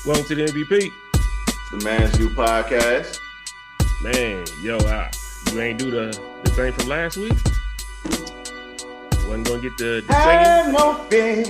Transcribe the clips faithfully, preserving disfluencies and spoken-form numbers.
Welcome to the M V P. The Man's You podcast. Man, yo, I, you ain't do the, the thing from last week? Wasn't gonna get the, the Have no fear,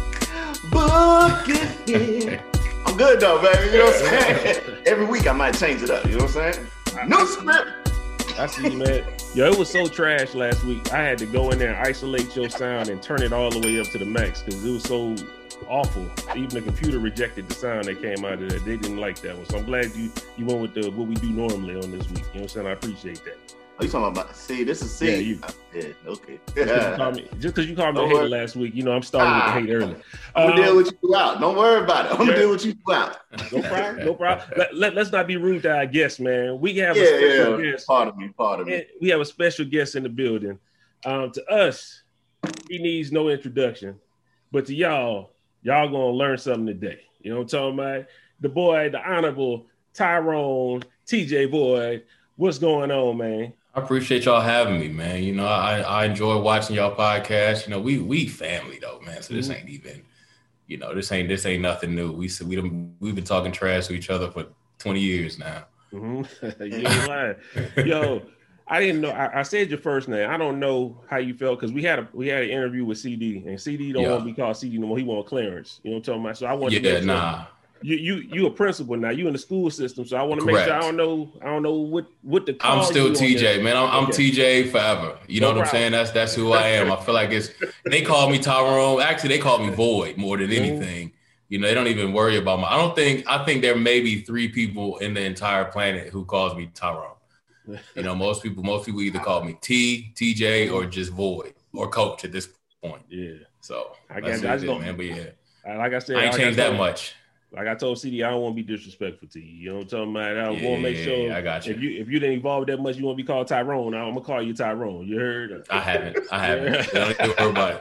book it in. I'm good though, baby. You know what I'm saying? Every week I might change it up. You know what I'm saying? New script. I see you, man. Yo, it was so trash last week. I had to go in there and isolate your sound and turn it all the way up to the max because it was so awful. Even the computer rejected the sound that came out of there. They didn't like that one. So I'm glad you you went with the what we do normally on this week. You know what I'm saying? I appreciate that. Oh, you talking about? See, this is C. Yeah, you. Yeah, okay. Just because you called me a hater last week, you know I'm starting ah, with the hate early. I'm gonna um, deal with you out. Don't worry about it. I'm gonna yeah. deal with you out. No problem. No problem. Let, let, let's not be rude to our guests, man. We have yeah, a special yeah. guest. Part of me. Part of me. We have a special guest in the building. Um, to us, he needs no introduction, but to y'all, y'all gonna learn something today. You know what I'm talking about? The boy, the honorable Tyrone T J Boyd. What's going on, man? I appreciate y'all having me, man. You know, I, I enjoy watching y'all podcast. You know, we we family though, man. So this mm-hmm. ain't even, you know, this ain't this ain't nothing new. We we done, we've been talking trash to each other for twenty years now. Mm-hmm. You ain't lying. Yo, I didn't know. I, I said your first name. I don't know how you felt because we had a we had an interview with C D, and C D don't yeah. want to be called C D no more. He want Clarence. You know what I'm talking about? So I want yeah, to make nah. sure. You you you a principal now. You in the school system, so I want to make sure I don't know I don't know what what the. I'm still T J, man. I'm, I'm okay. T J forever. You know no what problem. I'm saying? That's that's who I am. I feel like it's. They call me Tyrone. Actually, they call me Void more than anything. You know, they don't even worry about my. I don't think. I think there may be three people in the entire planet who calls me Tyrone. You know, most people most people either call me T, T J, or just Void or Coach at this point. Yeah. So I guess that's it, man. But yeah, like I said, I ain't like changed I that much. Like I told C D, I don't want to be disrespectful to you. You know what I'm talking about? I yeah, want to make sure I got you. if you if you didn't evolve that much, you want to be called Tyrone. I'm gonna call you Tyrone. You heard? I haven't. I haven't. Don't even worry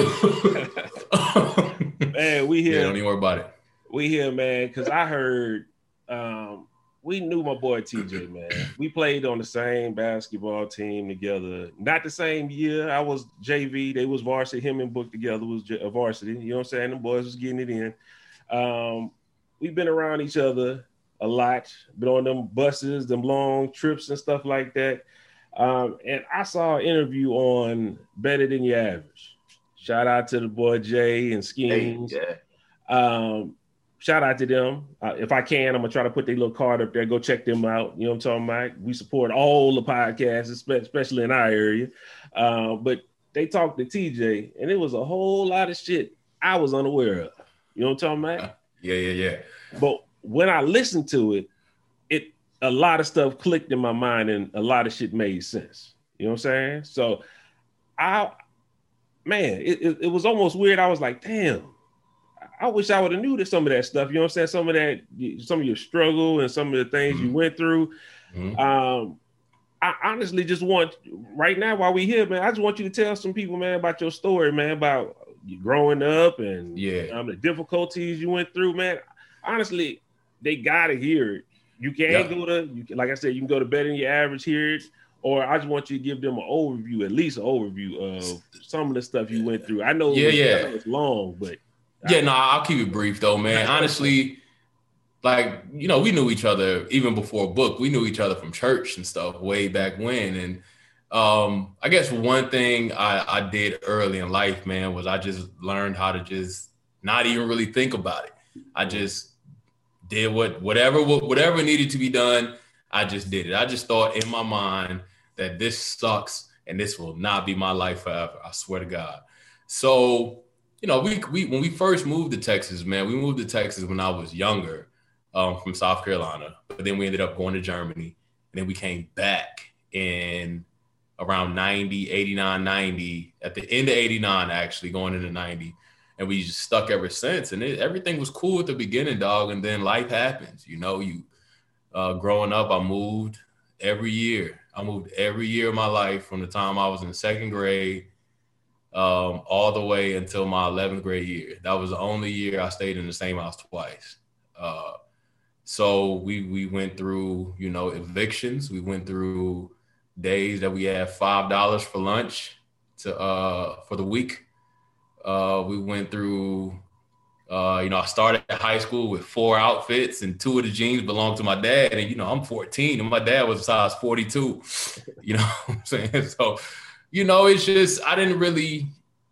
about it. Man, we here. Yeah, don't even worry about it. We here, man, because I heard um, we knew my boy T J, man. We played on the same basketball team together. Not the same year. I was J V. They was varsity. Him and Book together was a varsity. You know what I'm saying? The boys was getting it in. Um, We've been around each other a lot, been on them buses, them long trips and stuff like that. Um, and I saw an interview on Better Than Your Average. Shout out to the boy Jay and Schemes. Hey, yeah. um, shout out to them. Uh, if I can, I'm going to try to put their little card up there. Go check them out. You know what I'm talking about? We support all the podcasts, especially in our area. Uh, but they talked to T J, and it was a whole lot of shit I was unaware of. You know what I'm talking about? Yeah, yeah, yeah. But when I listened to it, it a lot of stuff clicked in my mind and a lot of shit made sense. You know what I'm saying? So I, man, it, it, it was almost weird. I was like, damn, I wish I would have knew that some of that stuff. You know what I'm saying? Some of that, some of your struggle and some of the things mm-hmm. you went through. Mm-hmm. Um, I honestly just want, right now while we here, man, I just want you to tell some people, man, about your story, man, about you growing up and yeah, um, the difficulties you went through, man. Honestly, they gotta hear it. You can yeah. go to, you can, like I said, you can go to Better Than Your Average, hear it, or I just want you to give them an overview, at least an overview of some of the stuff you went through. I know, yeah, it was, yeah, I know it's long, but yeah, I, no, I'll keep it brief though, man. Honestly, like you know, we knew each other even before Book. We knew each other from church and stuff way back when, and. Um, I guess one thing I, I did early in life, man, was I just learned how to just not even really think about it. I just did what whatever whatever needed to be done. I just did it. I just thought in my mind that this sucks and this will not be my life forever. I swear to God. So, you know, we we when we first moved to Texas, man, we moved to Texas when I was younger, um, from South Carolina. But then we ended up going to Germany, and then we came back in around ninety, eighty-nine, ninety, at the end of eighty-nine, actually, going into ninety. And we just stuck ever since. And it, everything was cool at the beginning, dog. And then life happens. You know, you uh, growing up, I moved every year. I moved every year of my life from the time I was in second grade um, all the way until my eleventh grade year. That was the only year I stayed in the same house twice. Uh, so we we went through, you know, evictions. We went through days that we had five dollars for lunch to uh for the week. Uh we went through Uh, you know, I started at high school with four outfits, and two of the jeans belonged to my dad. And, you know, I'm fourteen, and my dad was size forty-two. You know what I'm saying? So, you know, it's just, I didn't really,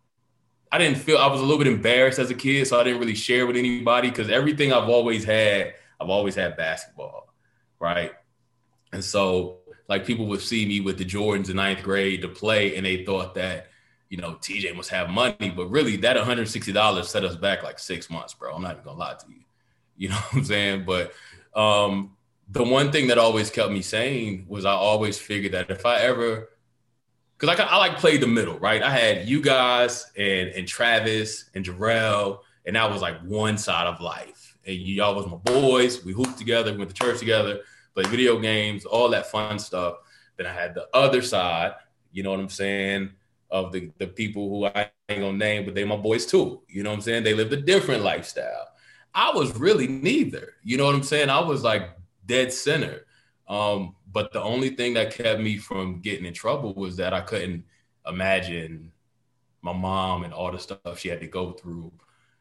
I didn't feel, I was a little bit embarrassed as a kid, so I didn't really share with anybody because everything I've always had, I've always had basketball, right? And so, like, people would see me with the Jordans in ninth grade to play, and they thought that, you know, T J must have money, but really that one hundred sixty dollars set us back like six months, bro. I'm not even gonna lie to you. You know what I'm saying? But um, the one thing that always kept me sane was I always figured that if I ever, because I, I like played the middle, right? I had you guys and, and Travis and Jarrell, and that was like one side of life. And y'all was my boys. We hooped together, we went to church together, played video games, all that fun stuff. Then I had the other side, you know what I'm saying, of the, the people who I ain't gonna name, but they my boys too. You know what I'm saying? They lived a different lifestyle. I was really neither. You know what I'm saying? I was like dead center. Um, but the only thing that kept me from getting in trouble was that I couldn't imagine my mom and all the stuff she had to go through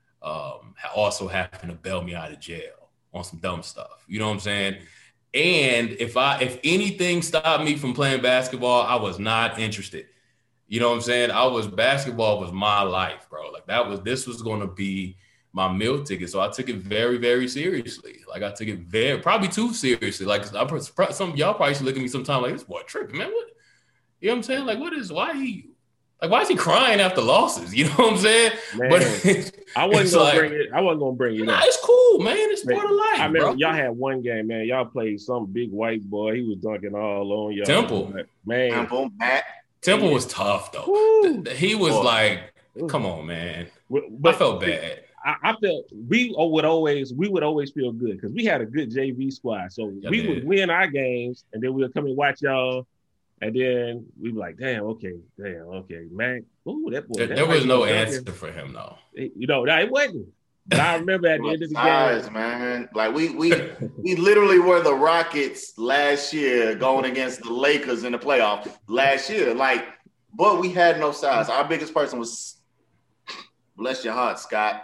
um, also having to bail me out of jail on some dumb stuff. You know what I'm saying? And if I if anything stopped me from playing basketball, I was not interested. You know what I'm saying? I was, basketball was my life, bro. Like that was, this was going to be my meal ticket. So I took it very, very seriously. Like I took it very, probably too seriously. Like I, some y'all probably should look at me sometime like, this boy tripping, man. What? You know what I'm saying? Like, what is, why he, like, why is he crying after losses? You know what I'm saying? Man, but I wasn't gonna like, bring it. I wasn't gonna bring it. Nah, up. it's cool, man. It's Man, part of life. I remember bro. y'all had one game, man. Y'all played some big white boy. He was dunking all on y'all. Temple, man. Temple, Matt. Temple was tough though. Woo. He was Boy. like, come on, man. But I felt bad. I, I felt we would always we would always feel good because we had a good J V squad. So Y'all we did. would win our games, and then we would come and watch y'all, and then we'd be like, "Damn, okay, damn, okay, man." Ooh, that boy. There, that there was white no boy answer dunking. for him though. It- you know, no, it wasn't. But I remember at the end of the Size, game, man. Like we we we literally were the Rockets last year going against the Lakers in the playoff last year. Like, but we had no size. Our biggest person was, bless your heart, Scott.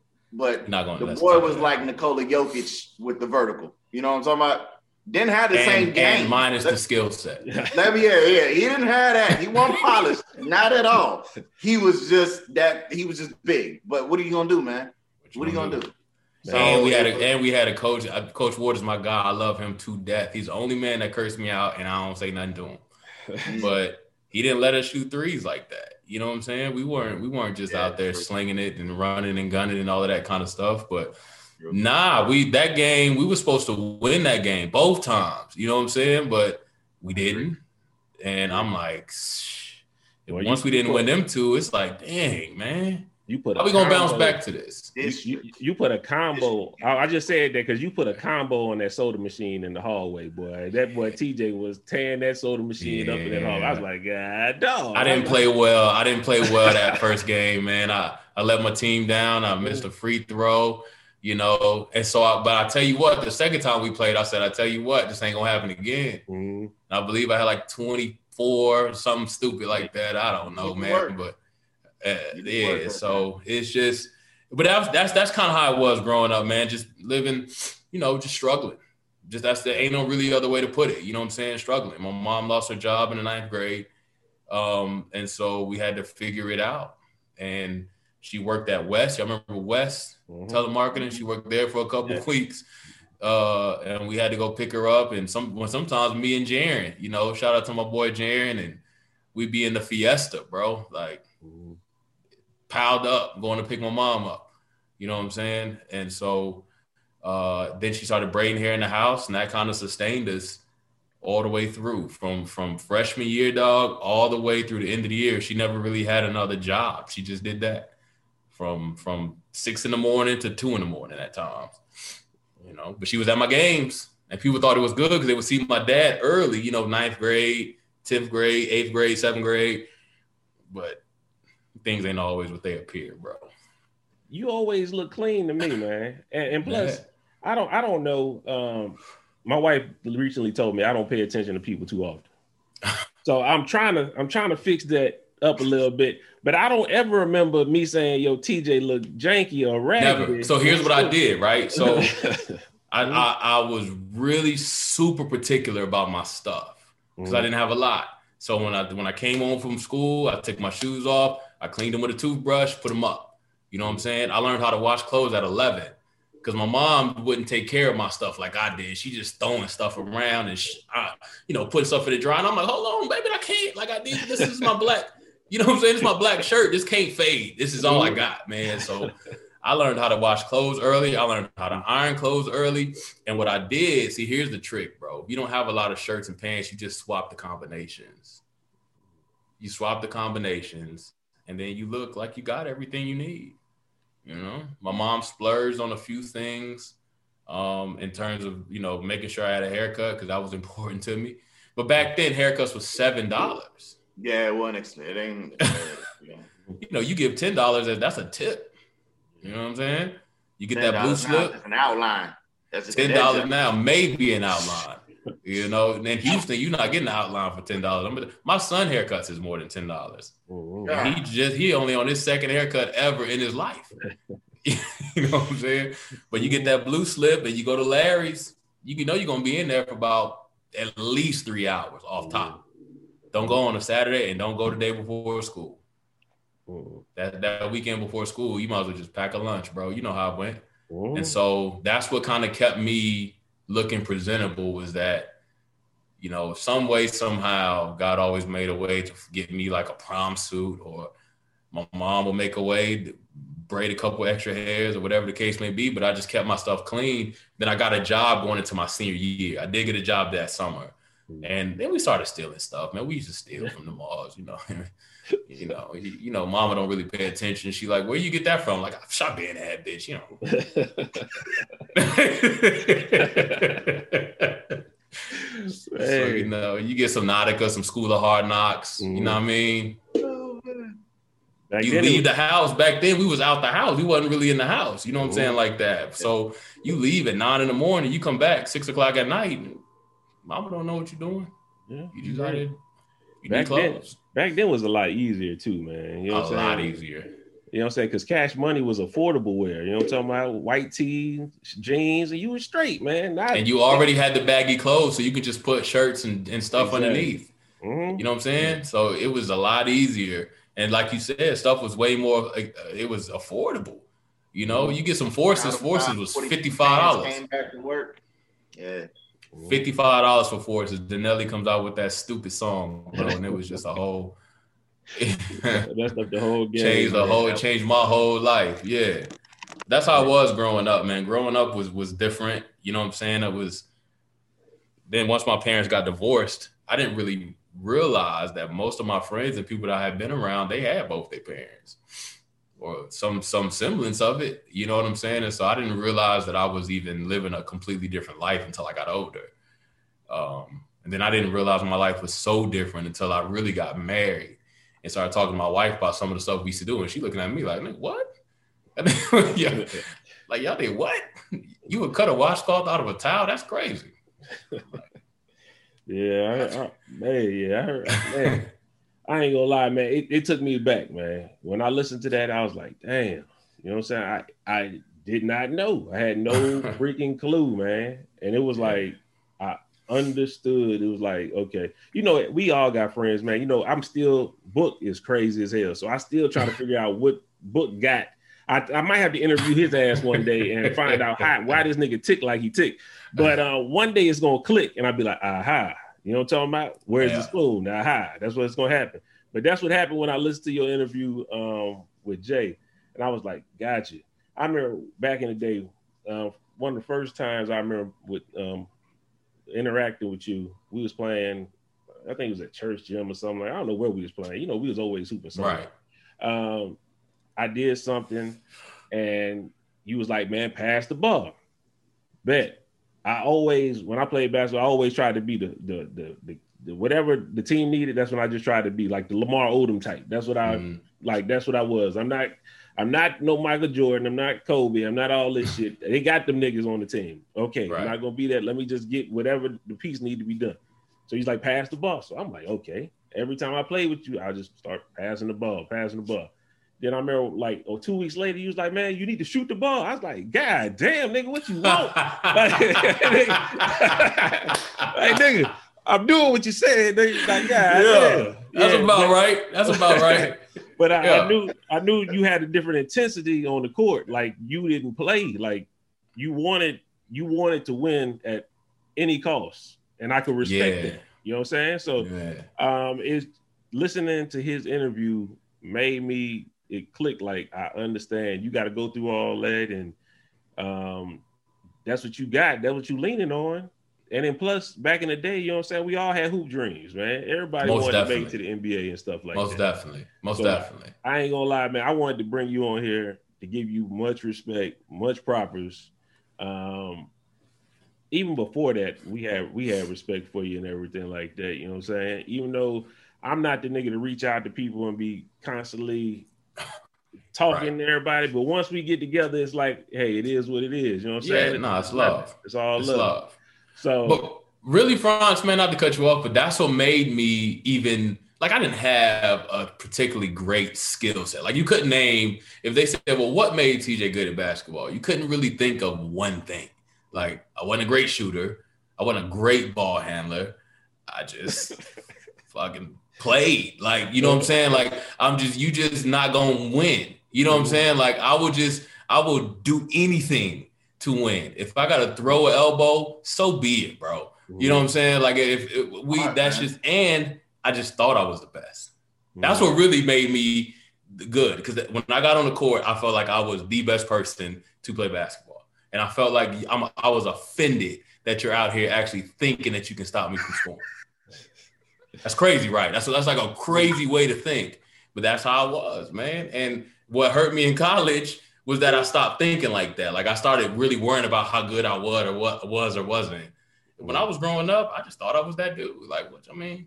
But Not gonna the let's boy talk was about like Nikola Jokic with the vertical. You know what I'm talking about? Didn't have the and, same game. and minus Let- the skill set. Let me, yeah, yeah. He didn't have that. He wasn't polished, not at all. He was just that. He was just big. But what are you gonna do, man? What are you gonna do? So, and we had a and we had a coach. uh, Coach Ward is my guy. I love him to death. He's the only man that cursed me out, and I don't say nothing to him. But he didn't let us shoot threes like that. You know what I'm saying? We weren't we weren't just Yeah, out there true. slinging it and running and gunning and all of that kind of stuff. But nah, we that game we were supposed to win that game both times. You know what I'm saying? But we didn't. And I'm like, shh. Well, once you- we didn't you win put- them two, it's like, dang, man. you put How a we gonna bounce combo- back to this? You, This- you, you put a combo. I, I just said that because you put a combo on that soda machine in the hallway, boy. That boy T J was tearing that soda machine up in that hallway. I was like, God, dog. I didn't play well. I didn't play well that first game, man. I, I let my team down. I missed a free throw, you know. And so, I, but I tell you what, the second time we played, I said, I tell you what, this ain't gonna happen again. Mhm. I believe I had like twenty-four, something stupid like that. I don't know, You can man. work. But uh, You can yeah, work with so it's just, but that's that's that's kind of how it was growing up, man. Just living, you know, just struggling. Just that's the ain't no really other way to put it. You know what I'm saying? Struggling. My mom lost her job in the ninth grade, um, and so we had to figure it out. And she worked at West. I remember West Mhm. telemarketing. She worked there for a couple Yeah. of weeks. Uh, and we had to go pick her up. And some well, sometimes me and Jaren, you know, shout out to my boy Jaren, and we'd be in the Fiesta, bro, like Mhm. piled up, going to pick my mom up. You know what I'm saying? And so uh, then she started braiding hair in the house, and that kind of sustained us all the way through from from freshman year, dog, all the way through the end of the year. She never really had another job. She just did that from from six in the morning to two in the morning at times. You know, but she was at my games, and people thought it was good because they would see my dad early, you know, ninth grade, tenth grade, eighth grade, seventh grade. But things ain't always what they appear, bro. You always look clean to me, man. And, and plus, I don't I don't know. Um, my wife recently told me I don't pay attention to people too often. So I'm trying to I'm trying to fix that up a little bit. But I don't ever remember me saying, yo, T J look janky or raggedy. Never. So here's what I did, right? So I, I I was really super particular about my stuff because mm. I didn't have a lot. So when I when I came home from school, I took my shoes off, I cleaned them with a toothbrush, put them up. You know what I'm saying? I learned how to wash clothes at eleven because my mom wouldn't take care of my stuff like I did. She just throwing stuff around and, she, I, you know, putting stuff in the dryer. And I'm like, hold on, baby, I can't. Like I did, this is my black, you know what I'm saying? This is my black shirt. This can't fade. This is all I got, man. So I learned how to wash clothes early. I learned how to iron clothes early. And what I did, see, here's the trick, bro. If you don't have a lot of shirts and pants, you just swap the combinations. You swap the combinations, and then you look like you got everything you need. You know, my mom splurged on a few things um, in terms of, you know, making sure I had a haircut because that was important to me. But back then, haircuts was seven dollars. Yeah, it wasn't. It ain't. Yeah. You know, you give ten dollars, that's a tip. You know what I'm saying? You get that blue slip. That's an outline. That's ten dollars now, maybe an outline. You know, and in Houston, you're not getting an outline for ten dollars. My son haircuts is more than ten dollars. Yeah. He just he only on his second haircut ever in his life. You know what I'm saying? But you get that blue slip and you go to Larry's, you know you're gonna be in there for about at least three hours off top. Don't go on a Saturday and don't go the day before school. That that weekend before school, you might as well just pack a lunch, bro. You know how it went. Ooh. And so that's what kind of kept me looking presentable, was that, you know, some way, somehow, God always made a way to get me like a prom suit, or my mom will make a way to braid a couple extra hairs or whatever the case may be. But I just kept my stuff clean. Then I got a job going into my senior year. I did get a job that summer. And then we started stealing stuff, man. We used to steal from the malls, you know. you know, you, you know, mama don't really pay attention. She like, where you get that from? Like, I shot being that bitch, you know. So, you know, you get some Nautica, some School of Hard Knocks, mm-hmm. you know what I mean? Back you leave the house. Back then, we was out the house. We wasn't really in the house. You know what I'm saying? Like that. So you leave at nine in the morning. You come back six o'clock at night. Mama don't know what you're doing. Yeah, you just got it. Back then, back then was a lot easier too, man. You know what a I'm saying? lot easier. You know what I'm saying? Because Cash Money was affordable wear. You know what I'm talking about? White tee, jeans, and you were straight, man. Not, and you already had the baggy clothes, so you could just put shirts and, and stuff exactly. underneath. Mm-hmm. You know what I'm saying? So it was a lot easier. And like you said, stuff was way more, it was affordable. You know, you get some Forces. Forces was fifty-five dollars. Came back to work. Yeah. fifty-five dollars for Forces. Denelli comes out with that stupid song, bro, and it was just a whole... That's like the whole game. Changed the whole, it changed my whole life. Yeah. That's how I was growing up, man. Growing up was was different. You know what I'm saying? It was... Then once my parents got divorced, I didn't really realize that most of my friends and people that I had been around, they had both their parents or some some semblance of it. You know what I'm saying? And so I didn't realize that I was even living a completely different life until I got older. Um, and then I didn't realize my life was so different until I really got married and started talking to my wife about some of the stuff we used to do. And she looking at me like, what? Yeah. Like, y'all did what? You would cut a washcloth out of a towel? That's crazy. Yeah, I, I, man, yeah, I, man. I ain't gonna lie, man. It, it took me back, man. When I listened to that, I was like, damn. You know what I'm saying? I, I did not know. I had no freaking clue, man. And it was like, I understood. It was like, okay. You know, we all got friends, man. You know, I'm still, Book is crazy as hell. So I still try to figure out what Book got. I, I might have to interview his ass one day and find out how, why this nigga tick like he tick. But uh, one day it's gonna click, and I'll be like, aha. You know what I'm talking about? Where's yeah. the spoon? Aha. That's what's gonna happen. But that's what happened when I listened to your interview um, with Jay, and I was like, gotcha. I remember back in the day, uh, one of the first times I remember with um, interacting with you, we was playing. I think it was at church gym or something. Like, I don't know where we was playing. You know, we was always hooping something. Right. Um, I did something, and you was like, man, pass the ball. Bet. I always, when I played basketball, I always tried to be the the the, the, the whatever the team needed. That's when I just tried to be like the Lamar Odom type. That's what I mm. like. That's what I was. I'm not. I'm not no Michael Jordan. I'm not Kobe. I'm not all this shit. They got them niggas on the team. Okay, right. I'm not gonna be that. Let me just get whatever the piece need to be done. So he's like, pass the ball. So I'm like, okay. Every time I play with you, I just start passing the ball, passing the ball. Then I remember, like, oh, two weeks later, he was like, man, you need to shoot the ball. I was like, God damn, nigga, what you want? like, like, nigga, I'm doing what you said. Nigga. Like, God yeah, damn. That's yeah, about but, right. That's about right. But I, yeah. I knew I knew you had a different intensity on the court. Like, you didn't play. Like, you wanted you wanted to win at any cost. And I could respect yeah. that. You know what I'm saying? So yeah. um, it's listening to his interview made me, it clicked. Like, I understand you got to go through all that. And um, that's what you got. That's what you leaning on. And then plus back in the day, you know what I'm saying? We all had hoop dreams, man. Everybody Most wanted definitely. to make it to the N B A and stuff like Most that. Most definitely. Most so definitely. I, I ain't gonna lie, man. I wanted to bring you on here to give you much respect, much propers. Um, even before that, we had we had respect for you and everything like that. You know what I'm saying? Even though I'm not the nigga to reach out to people and be constantly talking right. to everybody, but once we get together, it's like, hey, it is what it is. You know what I'm yeah, saying? No, it's, it's love. Not, it's all it's love. love. So, but really, Franz, man, not to cut you off, but that's what made me even like I didn't have a particularly great skill set. Like you couldn't name if they said, well, what made T J good at basketball? You couldn't really think of one thing. Like, I wasn't a great shooter. I wasn't a great ball handler. I just fucking played. Like, you know what I'm saying? Like, I'm just, you just not going to win. You know what I'm saying? Like, I would just, I would do anything to win. If I got to throw an elbow, so be it, bro. You know what I'm saying? Like, if, if we, right, that's man. just, and I just thought I was the best. That's what really made me good. Because when I got on the court, I felt like I was the best person to play basketball. And I felt like I'm, I was offended that you're out here actually thinking that you can stop me from scoring. That's crazy, right? That's that's like a crazy way to think. But that's how I was, man. And what hurt me in college was that I stopped thinking like that. Like I started really worrying about how good I was or what was or wasn't. When I was growing up, I just thought I was that dude. Like, what I mean,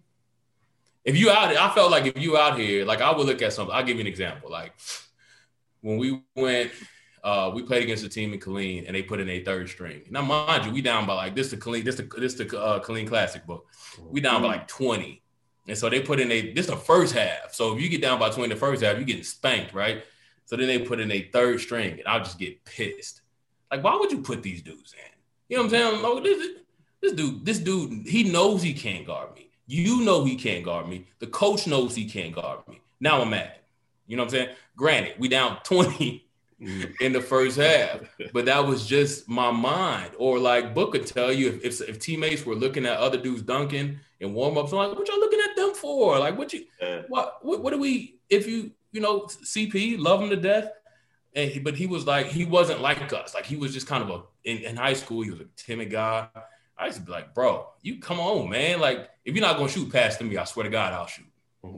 if you out, I felt like if you out here, like I would look at something. I'll give you an example. Like when we went. Uh, we played against a team in Killeen, and they put in a third string. Now, mind you, we down by like this the Killeen, this the this the uh, Killeen Classic book. We down by like twenty, and so they put in a this the first half. So if you get down by twenty the first half, you getting spanked, right? So then they put in a third string, and I'll just get pissed. Like, why would you put these dudes in? You know what I'm saying? No, this this dude, this dude, he knows he can't guard me. You know he can't guard me. The coach knows he can't guard me. Now I'm mad. You know what I'm saying? Granted, we down twenty. In the first half, but that was just my mind. Or like Book could tell you if, if if teammates were looking at other dudes dunking in warm-ups, I'm like, what y'all looking at them for? Like, what you what what, what do we if you you know C P love him to death, and he, but he was like he wasn't like us. Like he was just kind of a in, in high school he was a timid guy. I used to be like, bro, you come on, man. Like if you're not gonna shoot past me, I swear to God, I'll shoot.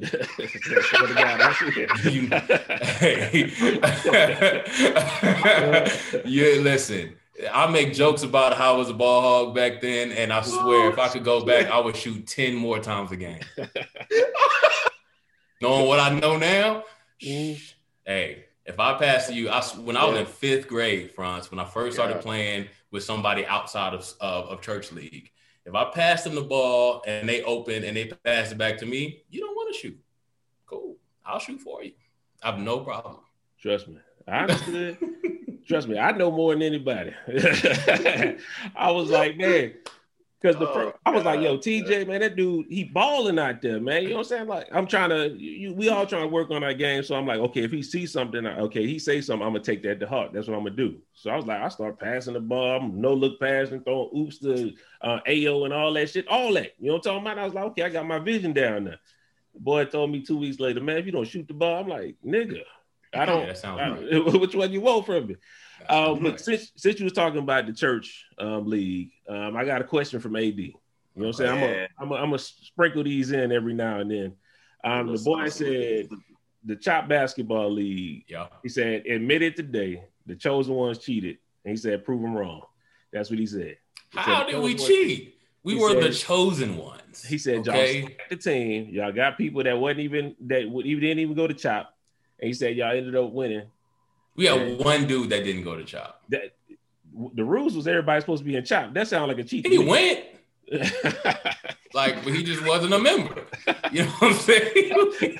you, hey, yeah, listen, I make jokes about how I was a ball hog back then, and I swear if I could go back, I would shoot ten more times a game. Knowing what I know now, mm. hey, if I pass to you, I, when I was in fifth grade, Franz, when I first started yeah. playing with somebody outside of, of, of church league, if I pass them the ball and they open and they pass it back to me, you don't want to shoot. Cool. I'll shoot for you. I have no problem. Trust me. I understood. Trust me. I know more than anybody. I was like, man, because the oh, first, I was like, yo, T J, man, that dude, he balling out there, man. You know what I'm saying? Like, I'm trying to, you, we all trying to work on our game. So I'm like, okay, if he sees something, okay, he say something, I'm going to take that to heart. That's what I'm going to do. So I was like, I start passing the ball, I'm no look passing, throwing oops to uh, A O and all that shit, all that. You know what I'm talking about? I was like, okay, I got my vision down there. The boy told me two weeks later, man, if you don't shoot the ball, I'm like, nigga, I don't, yeah, that sounds I, right. Which one you want from me? Um, but since, since you was talking about the church um, league, um, I got a question from A D. You know what I'm saying? I'm going to sprinkle these in every now and then. Um, the boy said the Chop Basketball League, yeah. he said, admitted today the chosen ones cheated. And he said, prove them wrong. That's what he said. He How said, did we cheat? We were said, the chosen ones. He said, okay. y'all the team. Y'all got people that wasn't even, that would even didn't even go to Chop. And he said, y'all ended up winning. We had and one dude that didn't go to Chop. That, the rules was everybody supposed to be in Chop. That sounded like a cheat. He went. Like, but he just wasn't a member. You know what I'm saying?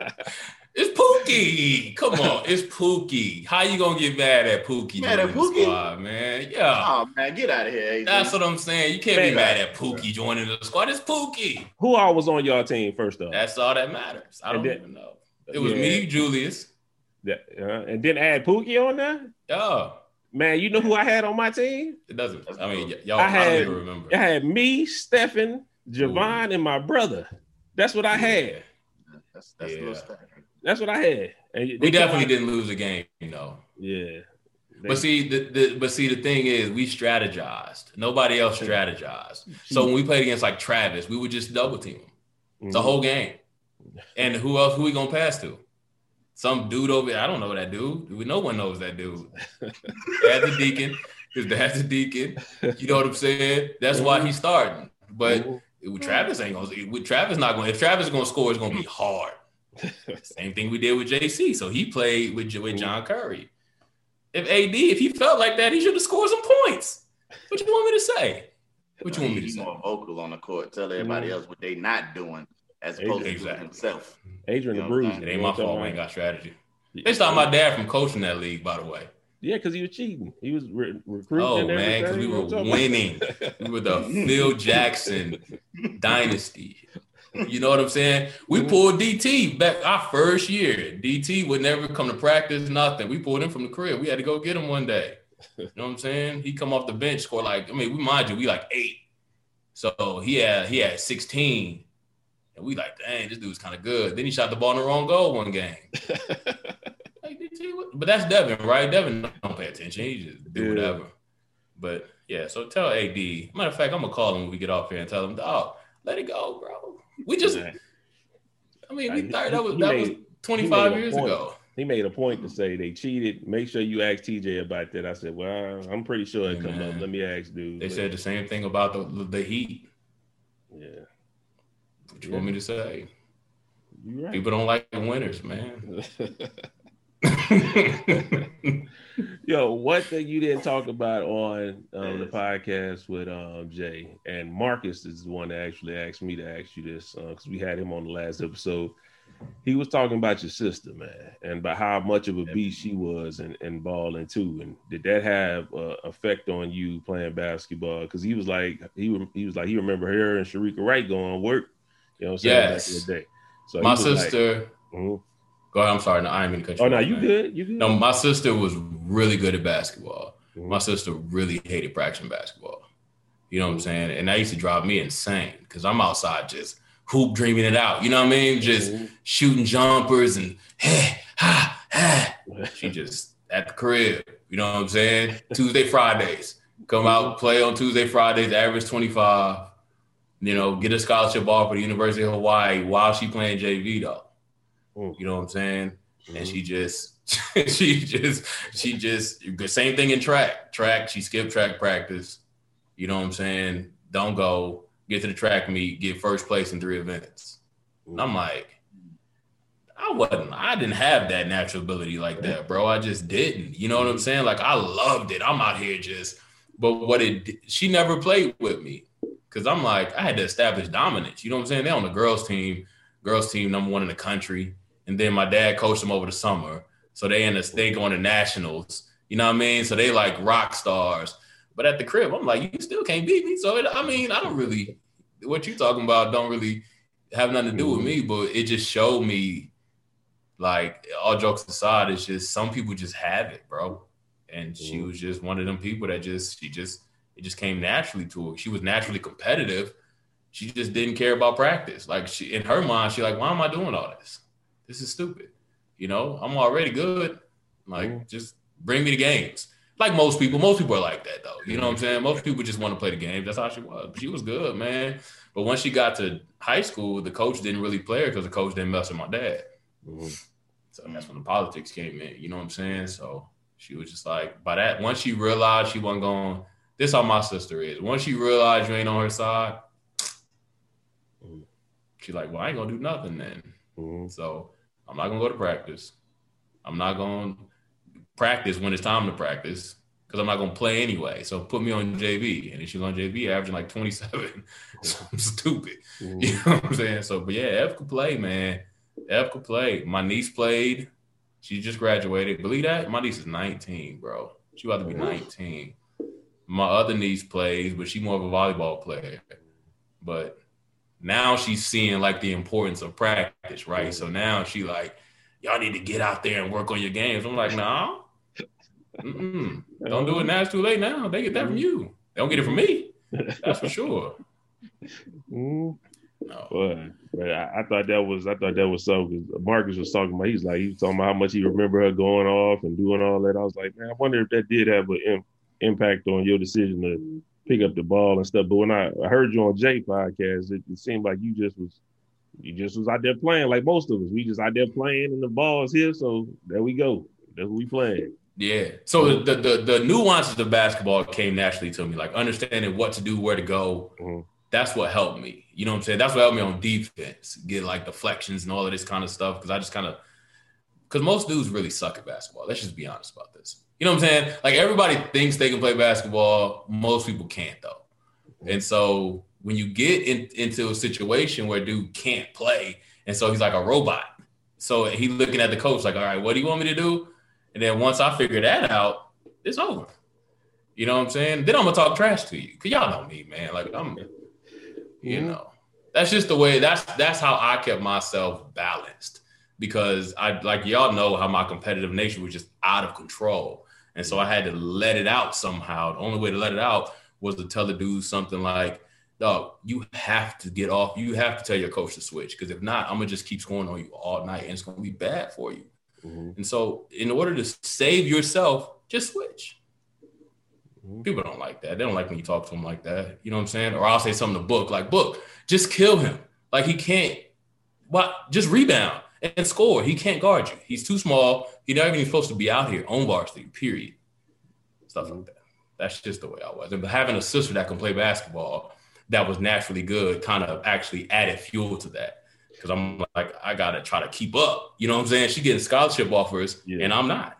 It's Pookie. Come on, it's Pookie. How you gonna get mad at Pookie Mad joining at the Pookie? squad, man? Yeah. Oh man, get out of here. A Z. That's what I'm saying. You can't Man, be mad at Pookie joining the squad. It's Pookie. Who all was on your team first off? That's all that matters. I don't And then- even know. It was Yeah. me, Julius. That, uh, and then add Pookie on there. Yeah. Man, you know who I had on my team? It doesn't. I mean, y- y'all. I I, had- don't even remember. I had me, Stephen, Javon, and my brother. That's what I had. That's that's a Yeah. little stack. That's what I had. And they We definitely came out- didn't lose a game, you know. Yeah. They- But see, the, the but see, the thing is, we strategized. Nobody else strategized. So when we played against like Travis, we would just double team him the Mhm. whole game. And who else? Who we gonna pass to? Some dude over there. I don't know that dude. We No one knows that dude. That's the deacon. Because that's the deacon. You know what I'm saying? That's why he's starting. But Mhm. with Travis ain't gonna. With Travis not gonna. If Travis is gonna score, it's gonna be hard. Same thing we did with J C. So he played with with John Curry. If A D, if he felt like that, he should have scored some points. What you want me to say? What you want me to He's say? more vocal on the court. Tell everybody else what they not doing as opposed to doing Exactly. himself. Adrian You the know, Bruiser. It ain't my fault. We ain't got strategy. Yeah. They stopped my dad from coaching that league, by the way. Yeah, because he was cheating. He was re- recruiting. Oh and man, because we everything. were You know what I'm winning. talking about? We were the Phil Jackson dynasty. You know what I'm saying? We pulled D T back our first year. D T would never come to practice, nothing. We pulled him from the crib. We had to go get him one day. You know what I'm saying? He come off the bench, score like, I mean, we mind you, we like eight. So he had he had sixteen. And we like, dang, this dude's kind of good. Then he shot the ball in the wrong goal one game. Like, D T, what? But that's Devin, right? Devin don't pay attention. He just do Yeah. whatever. But yeah, so tell A D. Matter of fact, I'm gonna call him when we get off here and tell him, dog, let it go, bro. We just, Yeah. I mean, we He- thought that was he that made- was he twenty-five made a years point. ago. He made a point to say they cheated. Make sure you ask T J about that. I said, well, I'm pretty sure it Hey, come man. up. Let me ask dude. They But, said the same thing about the the Heat. yeah, What you want me to say? you're right. People don't like the winners, man. Yo, one thing you didn't talk about on um, the podcast with um, Jay, and Marcus is the one that actually asked me to ask you this because we had him on the last episode. He was talking about your sister, man, and about how much of a beast she was in, in balling too. And did that have an effect on you playing basketball? Because he was like, he was, he was like, he remember her and Sharika Wright going to work. You know what I'm saying? Yes. Back in the day. So My he was like, sister. mhm. Go ahead. I'm sorry. No, I didn't mean to cut you. Oh off, no, you man. good? You good? No, my sister was really good at basketball. Mhm. My sister really hated practicing basketball. You know what I'm saying? And that used to drive me insane because I'm outside just hoop dreaming it out. You know what I mean? Just Mhm. shooting jumpers and hey, ha, ha. She just at the crib. You know what I'm saying? Tuesday, Fridays. Come out, play on Tuesday, Fridays, average twenty-five. You know, get a scholarship offer to the University of Hawaii while she playing J V though. Mm. You know what I'm saying? Mhm. And she just, she just, she just, the same thing in track. Track, she skipped track practice. You know what I'm saying? Don't go, get to the track meet, get first place in three events. And I'm like, I wasn't, I didn't have that natural ability like that, bro. I just didn't. You know what I'm saying? Like, I loved it. I'm out here just, but what it, she never played with me. Cause I'm like, I had to establish dominance. You know what I'm saying? They're on the girls team, girls team number one in the country. And then my dad coached them over the summer. So they in the they going to nationals. You know what I mean? So they like rock stars. But at the crib, I'm like, you still can't beat me. So it, I mean, I don't really, what you talking about don't really have nothing to do with me, but it just showed me, like, all jokes aside, it's just some people just have it, bro. And she was just one of them people that just, she just, it just came naturally to her. She was naturally competitive. She just didn't care about practice. Like, she, in her mind, she like, why am I doing all this? This is stupid. You know, I'm already good. Like, Mhm. just bring me the games. Like most people, most people are like that though. You know what I'm saying? Most people just want to play the games. That's how she was. She was good, man. But once she got to high school, the coach didn't really play her because the coach didn't mess with my dad. Mhm. So that's when the politics came in. You know what I'm saying? So she was just like, by that, once she realized she wasn't going, this how my sister is. Once she realized you ain't on her side, Mhm. she like, well, I ain't gonna do nothing then. Mhm. So I'm not gonna go to practice. I'm not gonna practice when it's time to practice. because I'm not going to play anyway. So put me on J V. And then she was on J V, averaging like twenty-seven. So I'm stupid. Mm-hmm. You know what I'm saying? So, but yeah, Ev could play, man. Ev could play. My niece played. She just graduated. Believe that? My niece is nineteen, bro. She about to be nineteen. My other niece plays, but she's more of a volleyball player. But now she's seeing like the importance of practice, right? So now she like, y'all need to get out there and work on your games. I'm like, nah. Mm-mm. Don't do it now. It's too late now. They get that from you. They don't get it from me. That's for sure. Mm. No. But, but I, I thought that was I thought that was so because Marcus was talking about he's like he was talking about how much he remember her going off and doing all that. I was like, man, I wonder if that did have an im- impact on your decision to pick up the ball and stuff. But when I, I heard you on Jay podcast, it, it seemed like you just was you just was out there playing like most of us. We just out there playing and the ball's here, so there we go. That's what we playing. Yeah. So the, the the nuances of basketball came naturally to me, like understanding what to do, where to go. Mm-hmm. That's what helped me. You know what I'm saying? That's what helped me on defense, get like deflections and all of this kind of stuff. Because I just kind of – because most dudes really suck at basketball. Let's just be honest about this. You know what I'm saying? Like everybody thinks they can play basketball. Most people can't though. Mm-hmm. And so when you get in, into a situation where dude can't play, and so he's like a robot. So he's looking at the coach like, all right, what do you want me to do? And then once I figure that out, it's over. You know what I'm saying? Then I'm going to talk trash to you. Because y'all know me, man. Like, I'm, you know. That's just the way, that's that's how I kept myself balanced. Because, I like, y'all know how my competitive nature was just out of control. And so I had to let it out somehow. The only way to let it out was to tell the dude something like, dog, you have to get off. You have to tell your coach to switch. Because if not, I'm going to just keep scoring on you all night. And it's going to be bad for you. Mm-hmm. And so in order to save yourself, just switch. Mm-hmm. People don't like that. They don't like when you talk to them like that. You know what I'm saying? Or I'll say something to Book, like, Book, just kill him. Like he can't, what? Just rebound and score. He can't guard you. He's too small. He's not even supposed to be out here on varsity, period. Stuff mm-hmm. like that. That's just the way I was. And having a sister that can play basketball that was naturally good kind of actually added fuel to that. Because I'm like, I got to try to keep up. You know what I'm saying? She getting scholarship offers, yeah. and I'm not.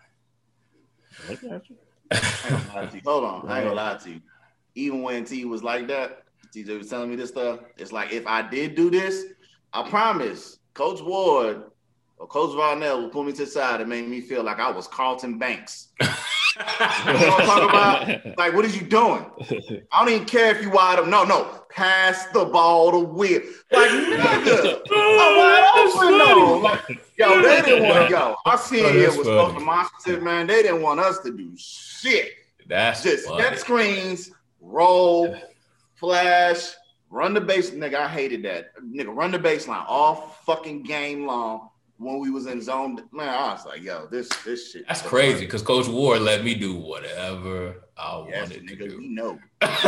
I got you. I ain't gonna lie to you. Hold on. I ain't gonna lie to you. Even when T was like that, T J was telling me this stuff, it's like, if I did do this, I promise Coach Ward or Coach Varnell would pull me to the side and make me feel like I was Carlton Banks. You know what I'm talking about? Like, what is you doing? I don't even care if you wide open. No, no. Pass the ball to Will. Like, nigga. I'm wide open, though. Like, yo, they didn't want, yo, our senior year was so demonstrative, man. They didn't want us to do shit. That's just funny. Set screens, roll, flash, run the base. Nigga, I hated that. Nigga, run the baseline all fucking game long. When we was in zone, man, I was like, yo, this this shit. That's crazy because Coach Ward let me do whatever I yes, wanted nigga, to do. We know.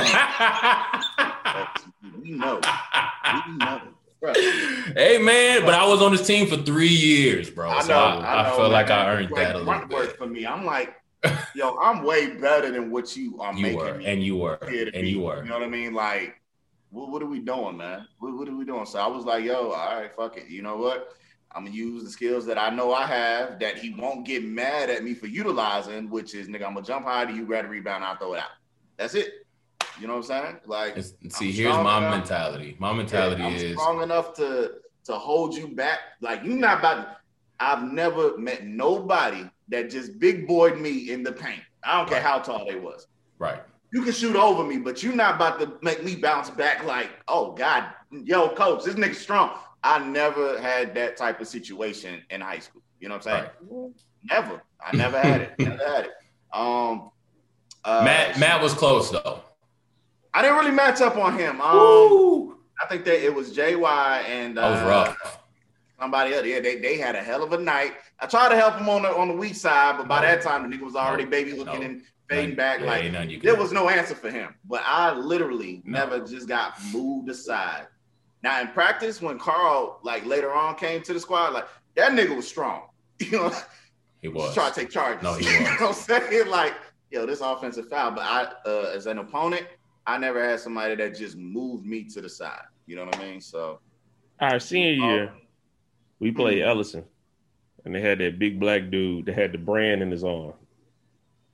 we know. We know. Bro. Hey, man, but I was on this team for three years, bro. I know. So I, I, know, I feel man. like I earned like, that a little bit. For me, I'm like, yo, I'm way better than what you are you making were, me. And you were. And be, you were. You know what I mean? Like, what, what are we doing, man? What, what are we doing? So I was like, yo, all right, fuck it. You know what? I'm going to use the skills that I know I have that he won't get mad at me for utilizing, which is, nigga, I'm going to jump high to you, grab a rebound, I'll throw it out. That's it. You know what I'm saying? Like, it's, see, here's my enough. mentality. My mentality yeah, I'm is strong enough to to hold you back. Like, you're not about to, I've never met nobody that just big boyed me in the paint. I don't care right. how tall they was. Right. You can shoot over me, but you're not about to make me bounce back like, oh, God, yo, coach, this nigga's strong. I never had that type of situation in high school. You know what I'm saying? Right. Never. I never had it. Never had it. Um, uh, Matt Matt was close though. I didn't really match up on him. Um, I think that it was J Y and uh, that was rough. Somebody else. Yeah, they, they had a hell of a night. I tried to help him on the on the weak side, but by no. that time the nigga was already no. baby looking no. and fading back. Yeah, like there was no answer for him. But I literally no. never just got moved aside. Now in practice, when Carl like later on came to the squad, like that nigga was strong. You know, he was trying to take charges. No, he was. You know what I'm saying? Like, yo, this offensive foul. But I, uh, as an opponent, I never had somebody that just moved me to the side. You know what I mean? So, our senior year, we played Ellison, and they had that big black dude that had the brand in his arm.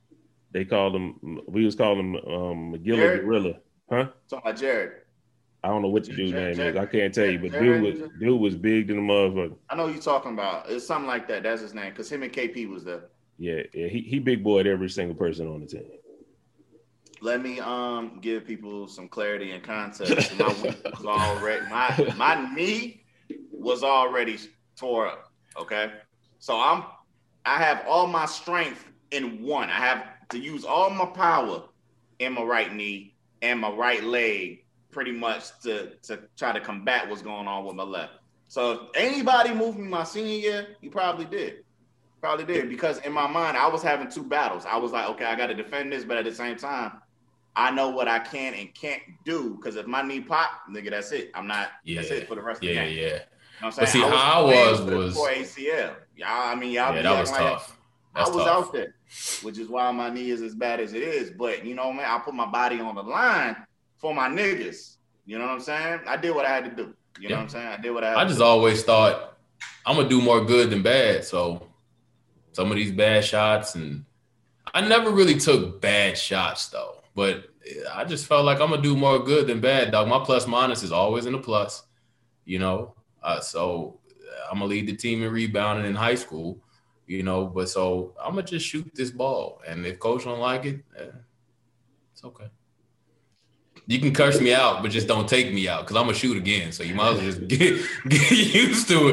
They called him. We was calling him um, McGilla Jared? Gorilla, huh? Talking about Jared. I don't know what the dude's Jared, name Jared, is. I can't tell you, but Jared, dude was dude was big than the motherfucker. I know you talking about. It's something like that. That's his name. Because him and K P was there. Yeah, yeah, he he big boyed every single person on the team. Let me um give people some clarity and context. My week was already my my knee was already tore up. Okay, so I'm I have all my strength in one. I have to use all my power in my right knee and my right leg, pretty much to to try to combat what's going on with my left. So if anybody moved me my senior year, you probably did. Probably did, because in my mind, I was having two battles. I was like, okay, I got to defend this, but at the same time, I know what I can and can't do, because if my knee pop, nigga, that's it. I'm not, Yeah. that's it for the rest Yeah, of the game. yeah. You know what I'm But saying? see, I how I was playing was- for A C L. Y'all, I mean, y'all Yeah, be that was acting like tough. That's I was tough. out there, which is why my knee is as bad as it is. But, you know, man, I put my body on the line for my niggas. You know what I'm saying? I did what I had to do. You know Yeah. what I'm saying? I did what I had I to just do. always thought I'm gonna do more good than bad. So some of these bad shots, and I never really took bad shots though. But I just felt like I'm gonna do more good than bad, dog. My plus minus is always in the plus, you know. Uh, so I'm gonna lead the team in rebounding in high school, you know. But so I'm gonna just shoot this ball, and if coach don't like it, eh, it's okay. You can curse me out, but just don't take me out, because I'm gonna shoot again. So you might as well just get, get used to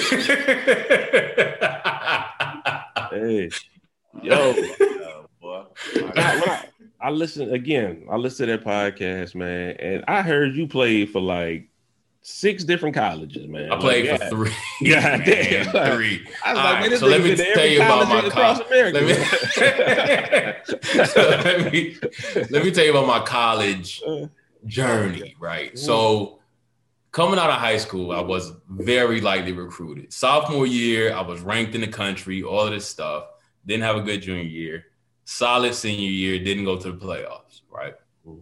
it. Hey, yo, Oh, boy. when I, when I, I listened again. I listened to that podcast, man, and I heard you played for like six different colleges, man. I played Like, for yeah. three. God man, damn. three. I was All like, right, man, this so let nigga me been to tell every you about college my across college. America. Let me, so let me let me tell you about my college Uh, journey, right? Mhm. So coming out of high school, I was very lightly recruited. Sophomore year, I was ranked in the country, all of this stuff. Didn't have a good junior year. Solid senior year, didn't go to the playoffs, right?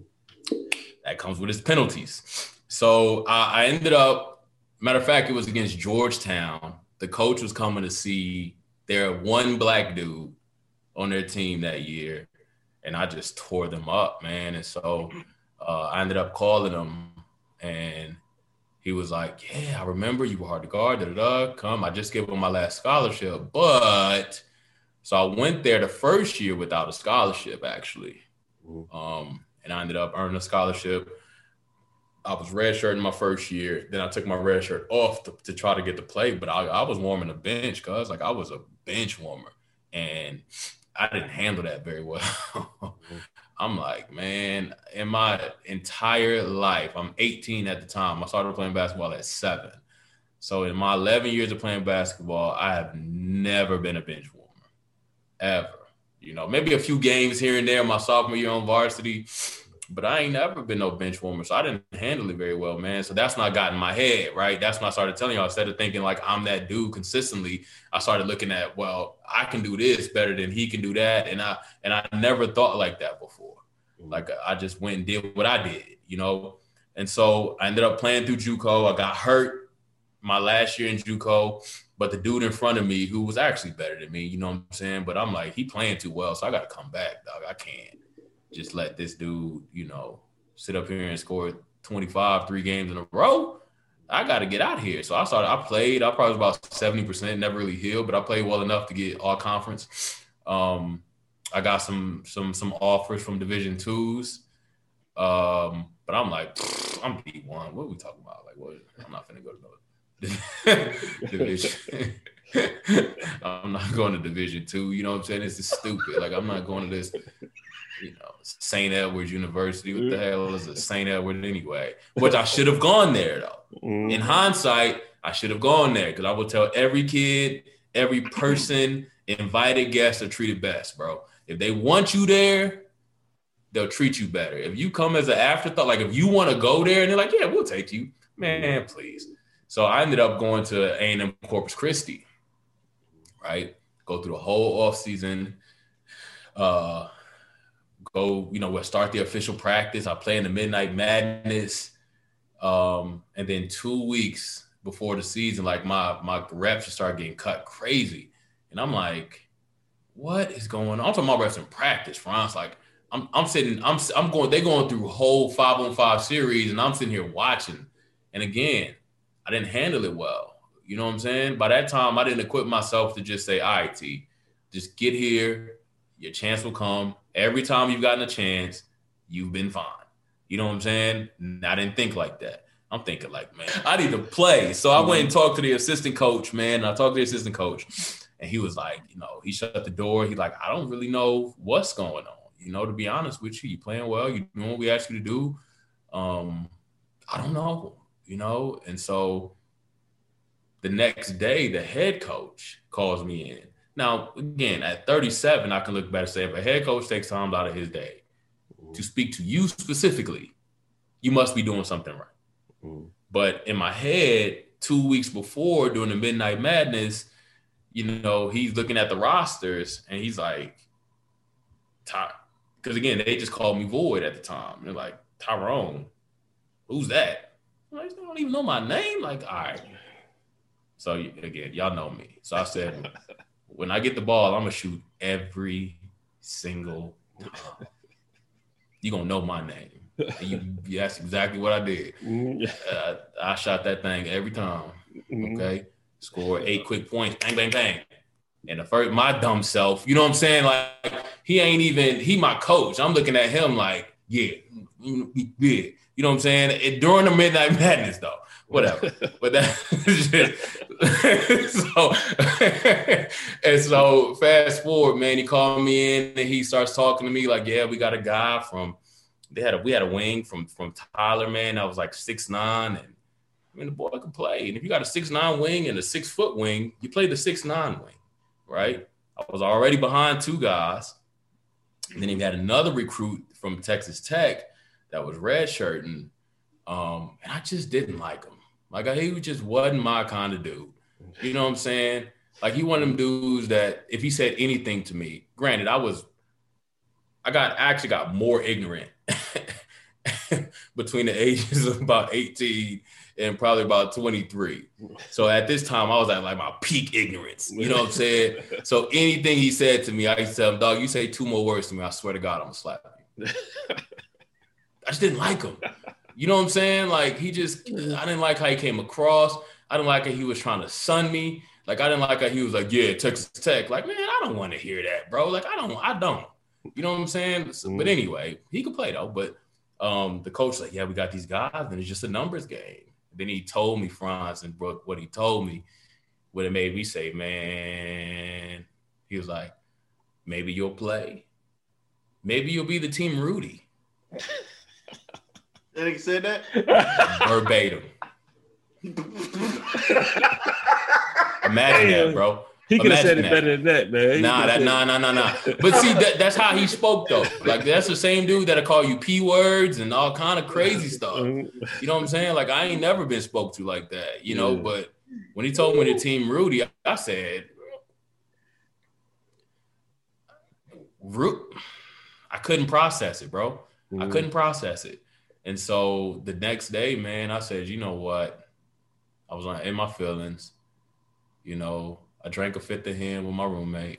That comes with its penalties. So I, I ended up, matter of fact, it was against Georgetown. The coach was coming to see their one black dude on their team that year, and I just tore them up, man. And so uh, I ended up calling him, and he was like, yeah, I remember you were hard to guard, da-da-da, come. I just gave him my last scholarship. But, so I went there the first year without a scholarship, actually. Um, and I ended up earning a scholarship. I was redshirting my first year. Then I took my red shirt off to, to try to get to play. But I, I was warming the bench, cuz like I was a bench warmer. And I didn't handle that very well. I'm like, man, in my entire life, I'm eighteen at the time. I started playing basketball at seven. So in my eleven years of playing basketball, I have never been a bench warmer, ever. You know, maybe a few games here and there my sophomore year on varsity, but I ain't never been no bench warmer. So I didn't handle it very well, man. So that's when I got in my head, right? That's when I started telling y'all, instead of thinking like I'm that dude consistently, I started looking at, well, I can do this better than he can do that. And I and I never thought like that before. Like I just went and did what I did, you know? And so I ended up playing through JUCO. I got hurt my last year in JUCO, but the dude in front of me, who was actually better than me, you know what I'm saying? But I'm like, he playing too well, so I got to come back, dog. I can't just let this dude, you know, sit up here and score twenty-five, three games in a row. I got to get out here. So I started, I played, I probably was about seventy percent, never really healed, but I played well enough to get all conference. Um, I got some some some offers from Division twos. Um, but I'm like, I'm D one. What are we talking about? Like, what? I'm not finna go to no division. I'm not going to Division two. You know what I'm saying? This is stupid. Like, I'm not going to this, you know, Saint Edward's University. What the hell is a Saint Edward anyway? Which I should have gone there, though. In hindsight, I should have gone there, because I would tell every kid, every person, invited guests are treated best, bro. If they want you there, they'll treat you better. If you come as an afterthought, like if you want to go there and they're like, yeah, we'll take you, man, please. So I ended up going to A and M Corpus Christi, right? Go through the whole offseason, uh, go, you know, we'll start the official practice. I play in the Midnight Madness. Um, and then two weeks before the season, like my, my reps just started getting cut crazy. And I'm like, what is going on? I'm talking about refs in practice, France. Like, I'm I'm sitting, I'm I'm going, they're going through whole five on five series, and I'm sitting here watching. And again, I didn't handle it well. You know what I'm saying? By that time, I didn't equip myself to just say, all right, T, just get here. Your chance will come. Every time you've gotten a chance, you've been fine. You know what I'm saying? I didn't think like that. I'm thinking like, man, I need to play. So I went and talked to the assistant coach, man. And I talked to the assistant coach, and he was like, you know, he shut the door. He like, I don't really know what's going on. You know, to be honest with you, you playing well. You doing what we asked you to do. Um, I don't know, you know. And so the next day, the head coach calls me in. Now, again, at thirty-seven, I can look back and say, if a head coach takes time out of his day to speak to you specifically, you must be doing something right. Mm. But in my head, two weeks before during the Midnight Madness, you know, he's looking at the rosters and he's like, Ty, because again, they just called me Void at the time. They're like, Tyrone, who's that? I'm like, they don't even know my name. Like, all right. So again, y'all know me. So I said, when I get the ball, I'm gonna shoot every single time. You're going to know my name. You, that's exactly what I did. Uh, I shot that thing every time, okay? Scored eight quick points, bang, bang, bang. And the first, my dumb self, you know what I'm saying? Like, he ain't even, he my coach. I'm looking at him like, yeah, yeah. You know what I'm saying? It, during the Midnight Madness, though. Whatever. But that so and so fast forward, man, he called me in and he starts talking to me like, yeah, we got a guy from they had a we had a wing from from Tyler, man. I was like six nine, and I mean the boy could play. And if you got a six nine wing and a six foot wing, you play the six nine wing, right? I was already behind two guys. And then he had another recruit from Texas Tech that was redshirting. Um, and I just didn't like him. Like, he just wasn't my kind of dude. You know what I'm saying? Like, he one of them dudes that if he said anything to me, granted, I was, I got, I actually got more ignorant between the ages of about eighteen and probably about twenty-three. So at this time, I was at like my peak ignorance. You know what I'm saying? So anything he said to me, I used to tell him, dog, you say two more words to me, I swear to God, I'm going to slap you. I just didn't like him. You know what I'm saying? Like, he just, I didn't like how he came across. I didn't like how he was trying to sun me. Like, I didn't like how he was like, yeah, Texas Tech. Like, man, I don't want to hear that, bro. Like, I don't, I don't. You know what I'm saying? So, but anyway, he could play, though. But um, the coach like, yeah, we got these guys, and it's just a numbers game. Then he told me, Franz and Brooke, what he told me would have made me say, man, he was like, maybe you'll play. Maybe you'll be the Team Rudy. Did he say that? Verbatim. Imagine that, bro. He could have said it that. better than that, man. He nah, that, nah, nah, nah, nah. But see, that, that's how he spoke, though. Like, that's the same dude that'll call you P words and all kind of crazy stuff. You know what I'm saying? Like, I ain't never been spoke to like that, you know? Yeah. But when he told me the Team Rudy, I said, I couldn't process it, bro. Mm. I couldn't process it. And so the next day, man, I said, you know what? I was in my feelings. You know, I drank a fifth of him with my roommate.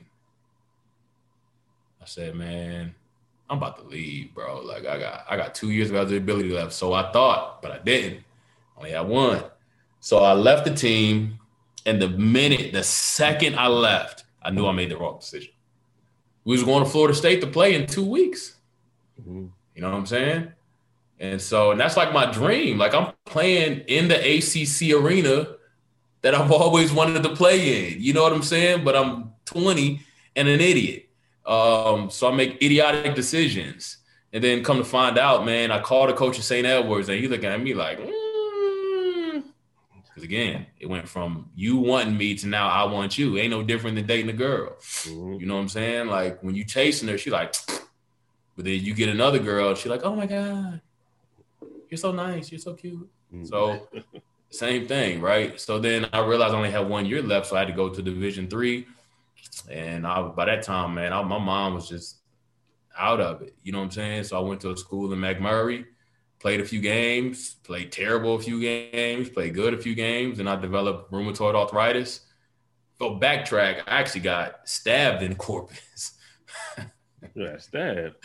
I said, man, I'm about to leave, bro. Like, I got I got two years of eligibility left. So I thought, but I didn't. Only had one. So I left the team. And the minute, the second I left, I knew I made the wrong decision. We was going to Florida State to play in two weeks. Mm-hmm. You know what I'm saying? And so, and that's like my dream. Like, I'm playing in the A C C arena that I've always wanted to play in. You know what I'm saying? But I'm twenty and an idiot. Um, so I make idiotic decisions. And then come to find out, man, I called the coach at Saint Edwards, and he's looking at me like, mm. Because again, it went from you wanting me to now I want you. Ain't no different than dating a girl. Mm-hmm. You know what I'm saying? Like, when you chasing her, she like, but then you get another girl, she like, oh my God. You're so nice. You're so cute. Mm-hmm. So same thing, right? So then I realized I only had one year left, so I had to go to Division three. And I, by that time, man, I, my mom was just out of it. You know what I'm saying? So I went to a school in McMurray, played a few games, played terrible a few games, played good a few games, and I developed rheumatoid arthritis. for backtrack, I actually got stabbed in Corpus. Yeah, stabbed.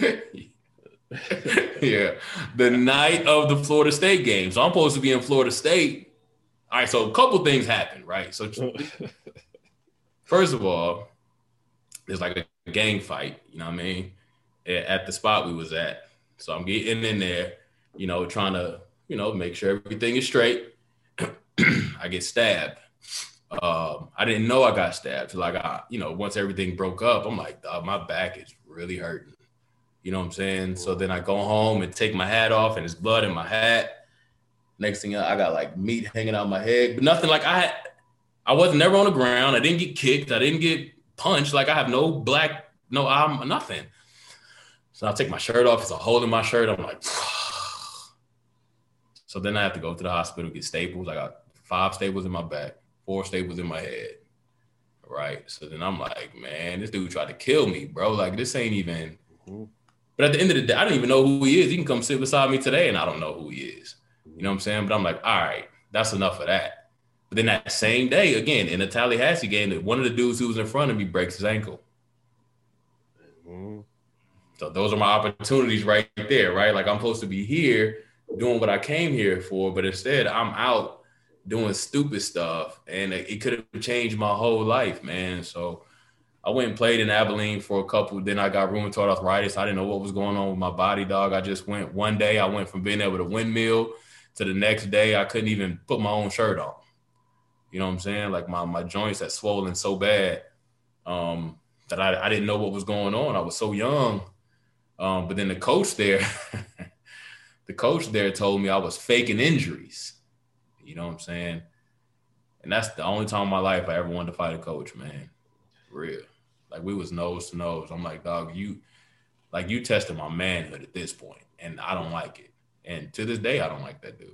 Yeah, the night of the Florida State game. So I'm supposed to be in Florida State. All right, so a couple things happened, right? So first of all, there's like a gang fight, you know what I mean, at the spot we was at. So I'm getting in there, you know, trying to, you know, make sure everything is straight. I get stabbed. Um, I didn't know I got stabbed. So like, I, you know, once everything broke up, I'm like, dog, my back is really hurting. You know what I'm saying? So then I go home and take my hat off and there's blood in my hat. Next thing I got like meat hanging out my head, but nothing like I had, I wasn't never on the ground. I didn't get kicked. I didn't get punched. Like I have no black, no, I'm nothing. So I take my shirt off. It's a hole in my shirt. I'm like, so then I have to go to the hospital, get staples. I got five staples in my back, four staples in my head. Right. So then I'm like, man, this dude tried to kill me, bro. Like this ain't even, but at the end of the day, I don't even know who he is. He can come sit beside me today and I don't know who he is. You know what I'm saying? But I'm like, all right, that's enough of that. But then that same day, again, in a Tallahassee game, one of the dudes who was in front of me breaks his ankle. Mm-hmm. So those are my opportunities right there, right? Like I'm supposed to be here doing what I came here for, but instead I'm out doing stupid stuff, and it, it could have changed my whole life, man. So I went and played in Abilene for a couple. Then I got rheumatoid arthritis. I didn't know what was going on with my body, dog. I just went one day. I went from being able to windmill to the next day. I couldn't even put my own shirt on. You know what I'm saying? Like my, my joints had swollen so bad um, that I, I didn't know what was going on. I was so young. Um, but then the coach there, the coach there told me I was faking injuries. You know what I'm saying? And that's the only time in my life I ever wanted to fight a coach, man. For real. Like we was nose to nose. I'm like, dog, you like you tested my manhood at this point, and I don't like it. And to this day, I don't like that dude.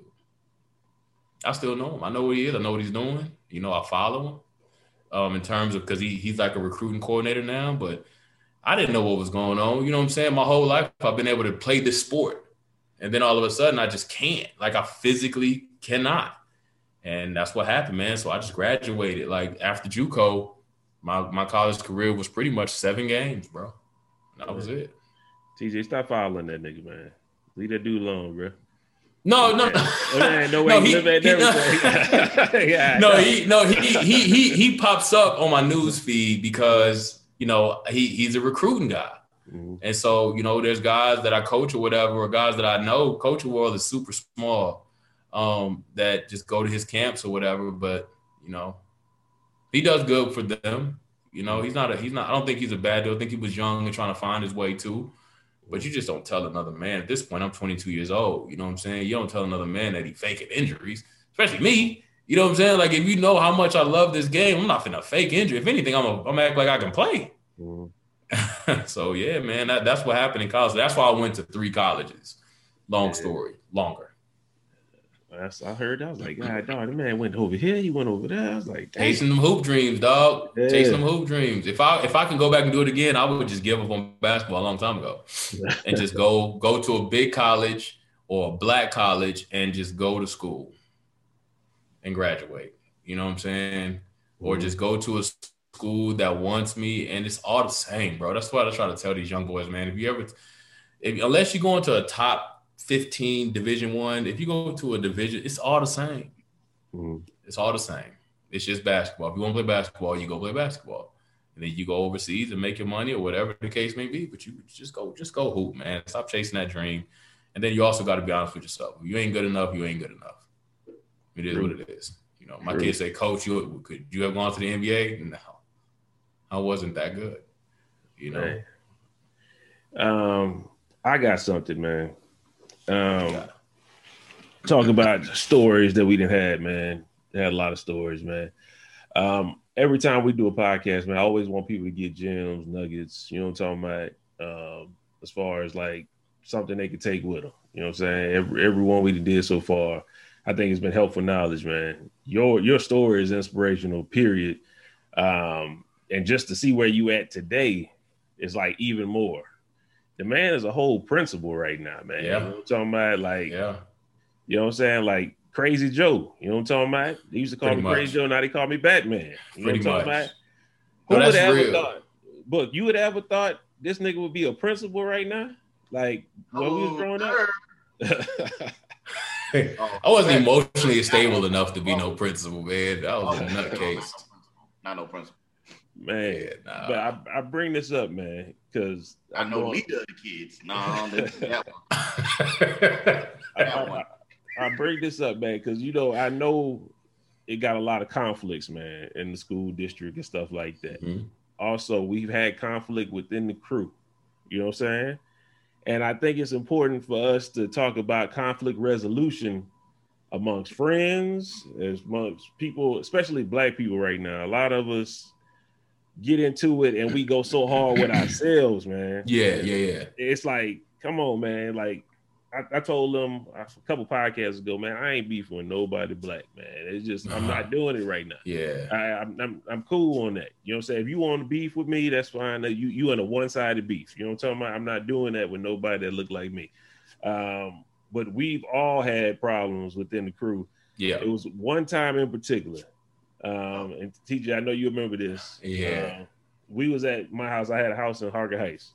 I still know him. I know what he is. I know what he's doing. You know, I follow him um, in terms of because he he's like a recruiting coordinator now, but I didn't know what was going on. You know what I'm saying? My whole life, I've been able to play this sport. And then all of a sudden, I just can't. Like, I physically cannot. And that's what happened, man. So I just graduated. Like, after JUCO, my, my college career was pretty much seven games, bro. And that was it. T J, stop following that nigga, man. Leave that dude alone, bro. No, no, no. Man, no way. No, he, he, yeah, no, no, he, no, he, he, he, he pops up on my news feed because – you know, he he's a recruiting guy. Mm-hmm. And so, you know, there's guys that I coach or whatever, or guys that I know, coaching world is super small, um, that just go to his camps or whatever. But, you know, he does good for them. You know, he's not a, he's not, I don't think he's a bad dude. I think he was young and trying to find his way too. But you just don't tell another man at this point, I'm twenty-two years old. You know what I'm saying? You don't tell another man that he faking injuries, especially me. You know what I'm saying? Like, if you know how much I love this game, I'm not finna fake injury. If anything, I'm gonna act like I can play. Mm-hmm. So, yeah, man, that, that's what happened in college. That's why I went to three colleges. Long yeah. story, longer. That's, I heard that. I was like, God, dog, the man went over here. He went over there. I was like, dang. Chasing them hoop dreams, dog. Yeah. Chasing them hoop dreams. If I if I can go back and do it again, I would just give up on basketball a long time ago and just go go to a big college or a black college and just go to school and graduate. You know what I'm saying? Mm-hmm. Or just go to a school that wants me, and it's all the same, bro. That's what I try to tell these young boys, man. If you ever, if unless you go into a top fifteen Division One, if you go to a division, it's all the same. Mm-hmm. It's all the same. It's just basketball. If you want to play basketball, you go play basketball, and then you go overseas and make your money or whatever the case may be. But you just go, just go hoop, man. Stop chasing that dream, and then you also got to be honest with yourself. If you ain't good enough, you ain't good enough. It is what it is. You know, my kids say, Coach, you could you have gone to the N B A? No. I wasn't that good, you know. Hey. Um, I got something, man. Um, talk about stories that we didn't have, man. They had a lot of stories, man. Um, every time we do a podcast, man, I always want people to get gems, nuggets. You know what I'm talking about? Um, as far as like something they could take with them. You know what I'm saying? Every everyone we did so far, I think it's been helpful knowledge, man. Your your story is inspirational. Period. Um, And just to see where you at today is like even more. The man is a whole principal right now, man. Yeah. You know what I'm talking about? Like, yeah. You know what I'm saying? Like Crazy Joe. You know what I'm talking about? They used to call Pretty me much. Crazy Joe. Now they call me Batman. You Pretty know what I'm much. talking about? Who No, would that's have ever real. thought? Book, you would have ever thought this nigga would be a principal right now? Like when we was Oh, growing sir. up. I wasn't emotionally stable enough to be no principal, man. I was a nutcase. Not no principal. Man, Yeah, nah. but I, I bring this up, man, because I know leader of the kids. No, that's that one. I, I, I bring this up, man, because you know I know it got a lot of conflicts, man, in the school district and stuff like that. Mhm. Also, we've had conflict within the crew. You know what I'm saying? And I think it's important for us to talk about conflict resolution amongst friends, as amongst people, especially black people right now. A lot of us get into it and we go so hard with ourselves, man. Yeah, yeah, yeah. It's like, come on, man. Like I, I told them a couple podcasts ago, man, I ain't beefing with nobody black, man. It's just I'm Uh-huh. not doing it right now. Yeah. I, I'm, I'm I'm cool on that. You know what I'm saying? If you want to beef with me, that's fine. You you in a one-sided beef. You know what I'm talking about? I'm not doing that with nobody that look like me. Um, but we've all had problems within the crew. Yeah. It was one time in particular. Um, and T J, I know you remember this. Yeah. Uh, we was at my house. I had a house in Harker Heights.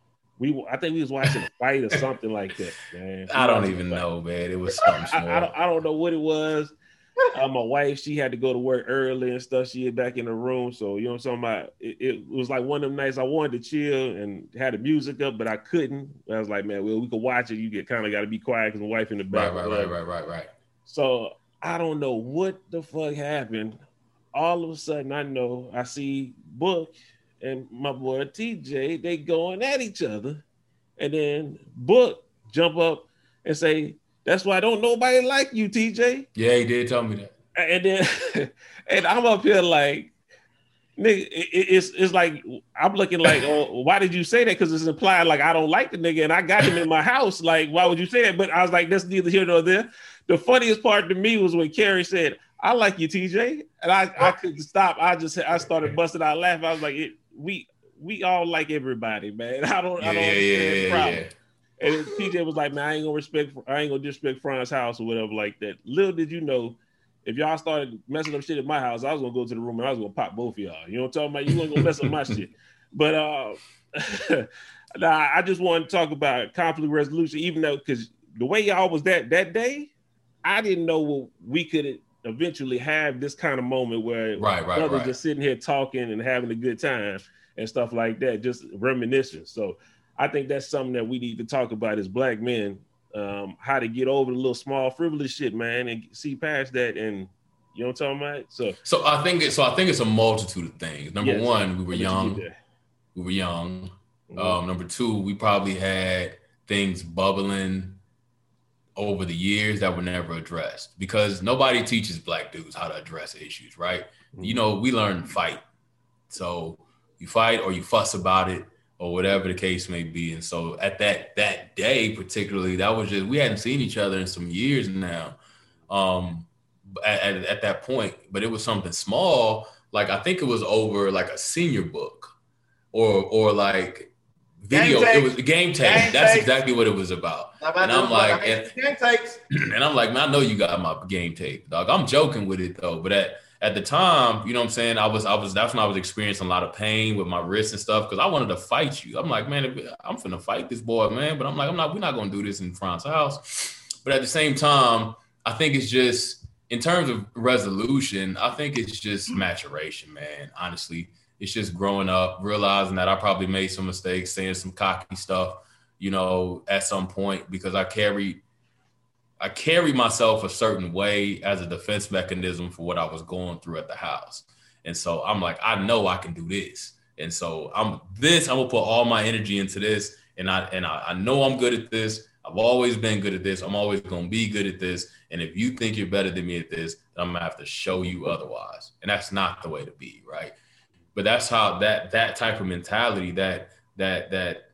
We, I think we was watching a fight or something like that, man. I don't We even watched a fight. know, man. It was something small. I, I, don't, I don't know what it was. Uh, my wife, she had to go to work early and stuff. She had back in the room. So, you know what I'm talking about? It, it was like one of them nights I wanted to chill and had the music up, but I couldn't. I was like, man, well, we could watch it. You get kind of got to be quiet because my wife in the back. Right, right, right, right, right, right. So I don't know what the fuck happened. All of a sudden, I know I see Book and my boy T J, they going at each other. And then Book jump up and say, that's why don't nobody like you, T J. Yeah, he did tell me that. And then, and I'm up here like, nigga, it, it's it's like I'm looking like, oh, why did you say that? Because it's implied like I don't like the nigga, and I got him in my house. Like, why would you say that? But I was like, that's neither here nor there. The funniest part to me was when Carrie said, "I like you, T J," and I I couldn't stop. I just I started busting out laughing. I was like, it, we we all like everybody, man. I don't Yeah, I don't yeah, understand yeah, the yeah, problem. yeah. And T J was like, man, I ain't gonna respect, I ain't gonna disrespect Fran's house or whatever like that. Little did you know, if y'all started messing up shit at my house, I was gonna go to the room and I was gonna pop both of y'all. You know what I'm talking about? You weren't gonna mess up my shit. But uh, nah, I just want to talk about conflict resolution, even though because the way y'all was that that day, I didn't know we could eventually have this kind of moment where Right, right, brothers right. just sitting here talking and having a good time and stuff like that, just reminiscing. So I think that's something that we need to talk about as black men, um, how to get over the little small frivolous shit, man, and see past that. And you know what I'm talking about? So, So I think it, so I think it's a multitude of things. Number yes, one, we were I'll let you young. get there. We were young. Mhm. Um, number two, we probably had things bubbling over the years that were never addressed because nobody teaches black dudes how to address issues, right? Mhm. You know, we learn to fight. So you fight or you fuss about it or whatever the case may be. And so at that that day particularly, that was just, we hadn't seen each other in some years now um, at, at, at that point. But it was something small. Like I think it was over like a senior book or or like video. Game it was the game tape. Game That's tape. exactly what it was about. How about And I'm them like, fucking and- game takes? And I'm like, man, I know you got my game tape, dog. I'm joking with it though, but at at the time, you know what I'm saying? I was, I was, that's when I was experiencing a lot of pain with my wrists and stuff because I wanted to fight you. I'm like, man, if- I'm finna fight this boy, man. But I'm like, I'm not, we're not gonna do this in Fran's house. But at the same time, I think it's just in terms of resolution, I think it's just maturation, man. Honestly, it's just growing up, realizing that I probably made some mistakes, saying some cocky stuff, you know, at some point because I carried. I carry myself a certain way as a defense mechanism for what I was going through at the house. And so I'm like, I know I can do this. And so I'm this, I'm gonna put all my energy into this. And I and I, I know I'm good at this. I've always been good at this. I'm always gonna be good at this. And if you think you're better than me at this, then I'm gonna have to show you otherwise. And that's not the way to be, right? But that's how that that type of mentality, that that that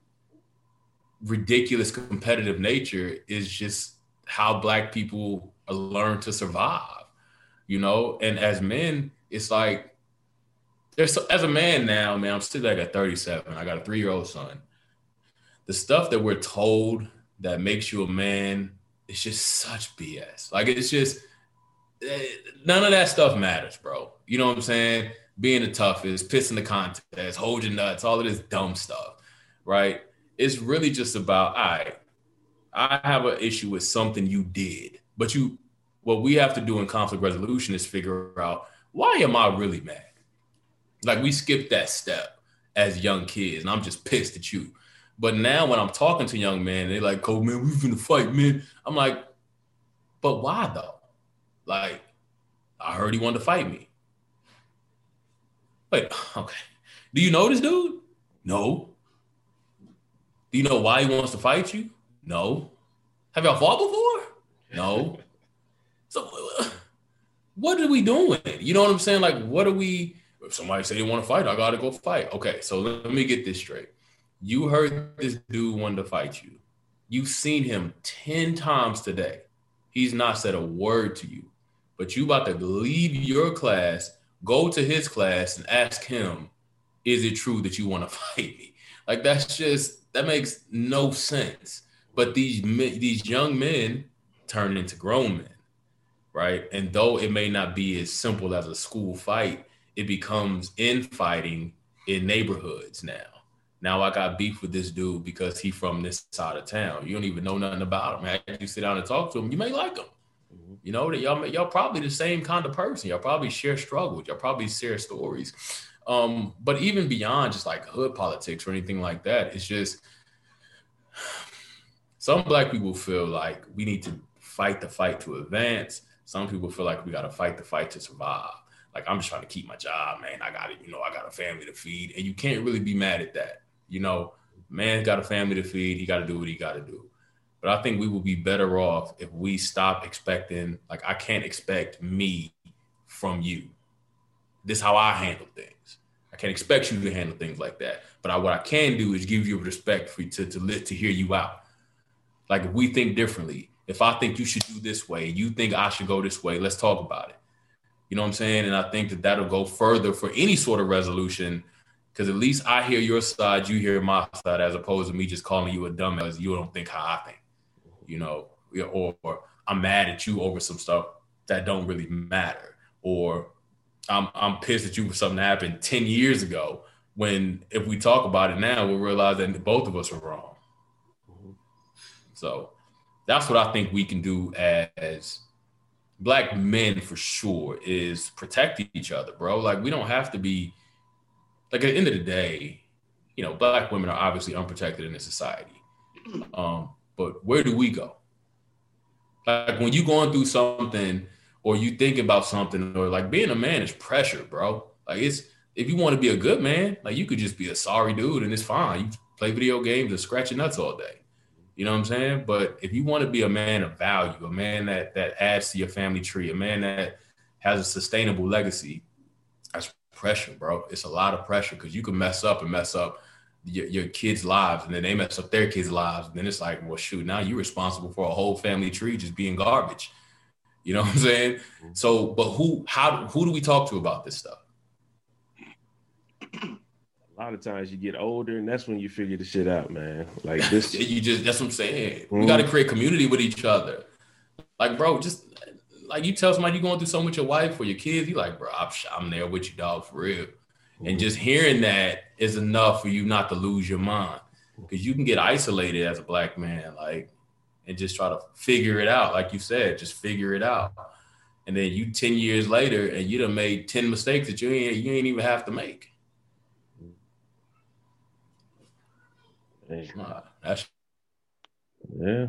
ridiculous competitive nature is just how black people learn to survive, you know? And as men, it's like, there's as a man now, man, I'm still like at thirty-seven. I got a three-year-old son. The stuff that we're told that makes you a man, it's just such B S. Like, it's just, none of that stuff matters, bro. You know what I'm saying? Being the toughest, pissing the contest, hold your nuts, all of this dumb stuff, right? It's really just about, all right, I have an issue with something you did, but you, what we have to do in conflict resolution is figure out, why am I really mad? Like, we skipped that step as young kids, and I'm just pissed at you. But now when I'm talking to young men, they're like, oh, man, we finna fight, man. I'm like, but why, though? Like, I heard he wanted to fight me. Wait, okay. Do you know this dude? No. Do you know why he wants to fight you? No. Have y'all fought before? No. So what are we doing? You know what I'm saying? Like, what are we, if somebody say they want to fight, I got to go fight. Okay, so let me get this straight. You heard this dude wanted to fight you. You've seen him ten times today. He's not said a word to you, but you about to leave your class, go to his class and ask him, is it true that you want to fight me? Like, that's just, that makes no sense. But these men, these young men turn into grown men, right? And though it may not be as simple as a school fight, it becomes infighting in neighborhoods now. Now I got beef with this dude because he from this side of town. You don't even know nothing about him. After you sit down and talk to him, you may like him. Mm-hmm. You know, that y'all, y'all probably the same kind of person. Y'all probably share struggles. Y'all probably share stories. Um, but even beyond just like hood politics or anything like that, it's just some Black people feel like we need to fight the fight to advance. Some people feel like we got to fight the fight to survive. Like, I'm just trying to keep my job, man. I got it. You know, I got a family to feed, and you can't really be mad at that. You know, man's got a family to feed. He got to do what he got to do. But I think we will be better off if we stop expecting, like, I can't expect me from you. This is how I handle things. I can't expect you to handle things like that. But I, what I can do is give you respect for you to, to, to, to hear you out. Like, if we think differently, if I think you should do this way, you think I should go this way, let's talk about it. You know what I'm saying? And I think that that'll go further for any sort of resolution, because at least I hear your side, you hear my side, as opposed to me just calling you a dumbass. You don't think how I think, you know, or, or I'm mad at you over some stuff that don't really matter. Or I'm I'm pissed at you for something that happened ten years ago, when if we talk about it now, we'll realize that both of us are wrong. So that's what I think we can do as Black men, for sure, is protect each other, bro. Like, we don't have to be, like, at the end of the day, you know, Black women are obviously unprotected in this society. Um, but where do we go? Like, when you're going through something or you think about something, or like being a man is pressure, bro. Like, it's, if you want to be a good man, like, you could just be a sorry dude and it's fine. You play video games and scratch your nuts all day. You know what I'm saying? But if you want to be a man of value, a man that that adds to your family tree, a man that has a sustainable legacy, that's pressure, bro. It's a lot of pressure, because you can mess up and mess up your, your kids' lives, and then they mess up their kids' lives. And then it's like, well, shoot, now you're responsible for a whole family tree just being garbage. You know what I'm saying? So, but who, how, who do we talk to about this stuff? A lot of times you get older, and that's when you figure the shit out, man. Like this, you just, that's what I'm saying. Mm-hmm. We got to create community with each other. Like, bro, just like you tell somebody you're going through something with your wife or your kids, you like, bro, I'm, I'm there with you, dog, for real. Mm-hmm. And just hearing that is enough for you not to lose your mind, because you can get isolated as a Black man, like, and just try to figure it out. Like you said, just figure it out. And then you ten years later, and you done made ten mistakes that you ain't, you ain't even have to make. Nah, that's yeah.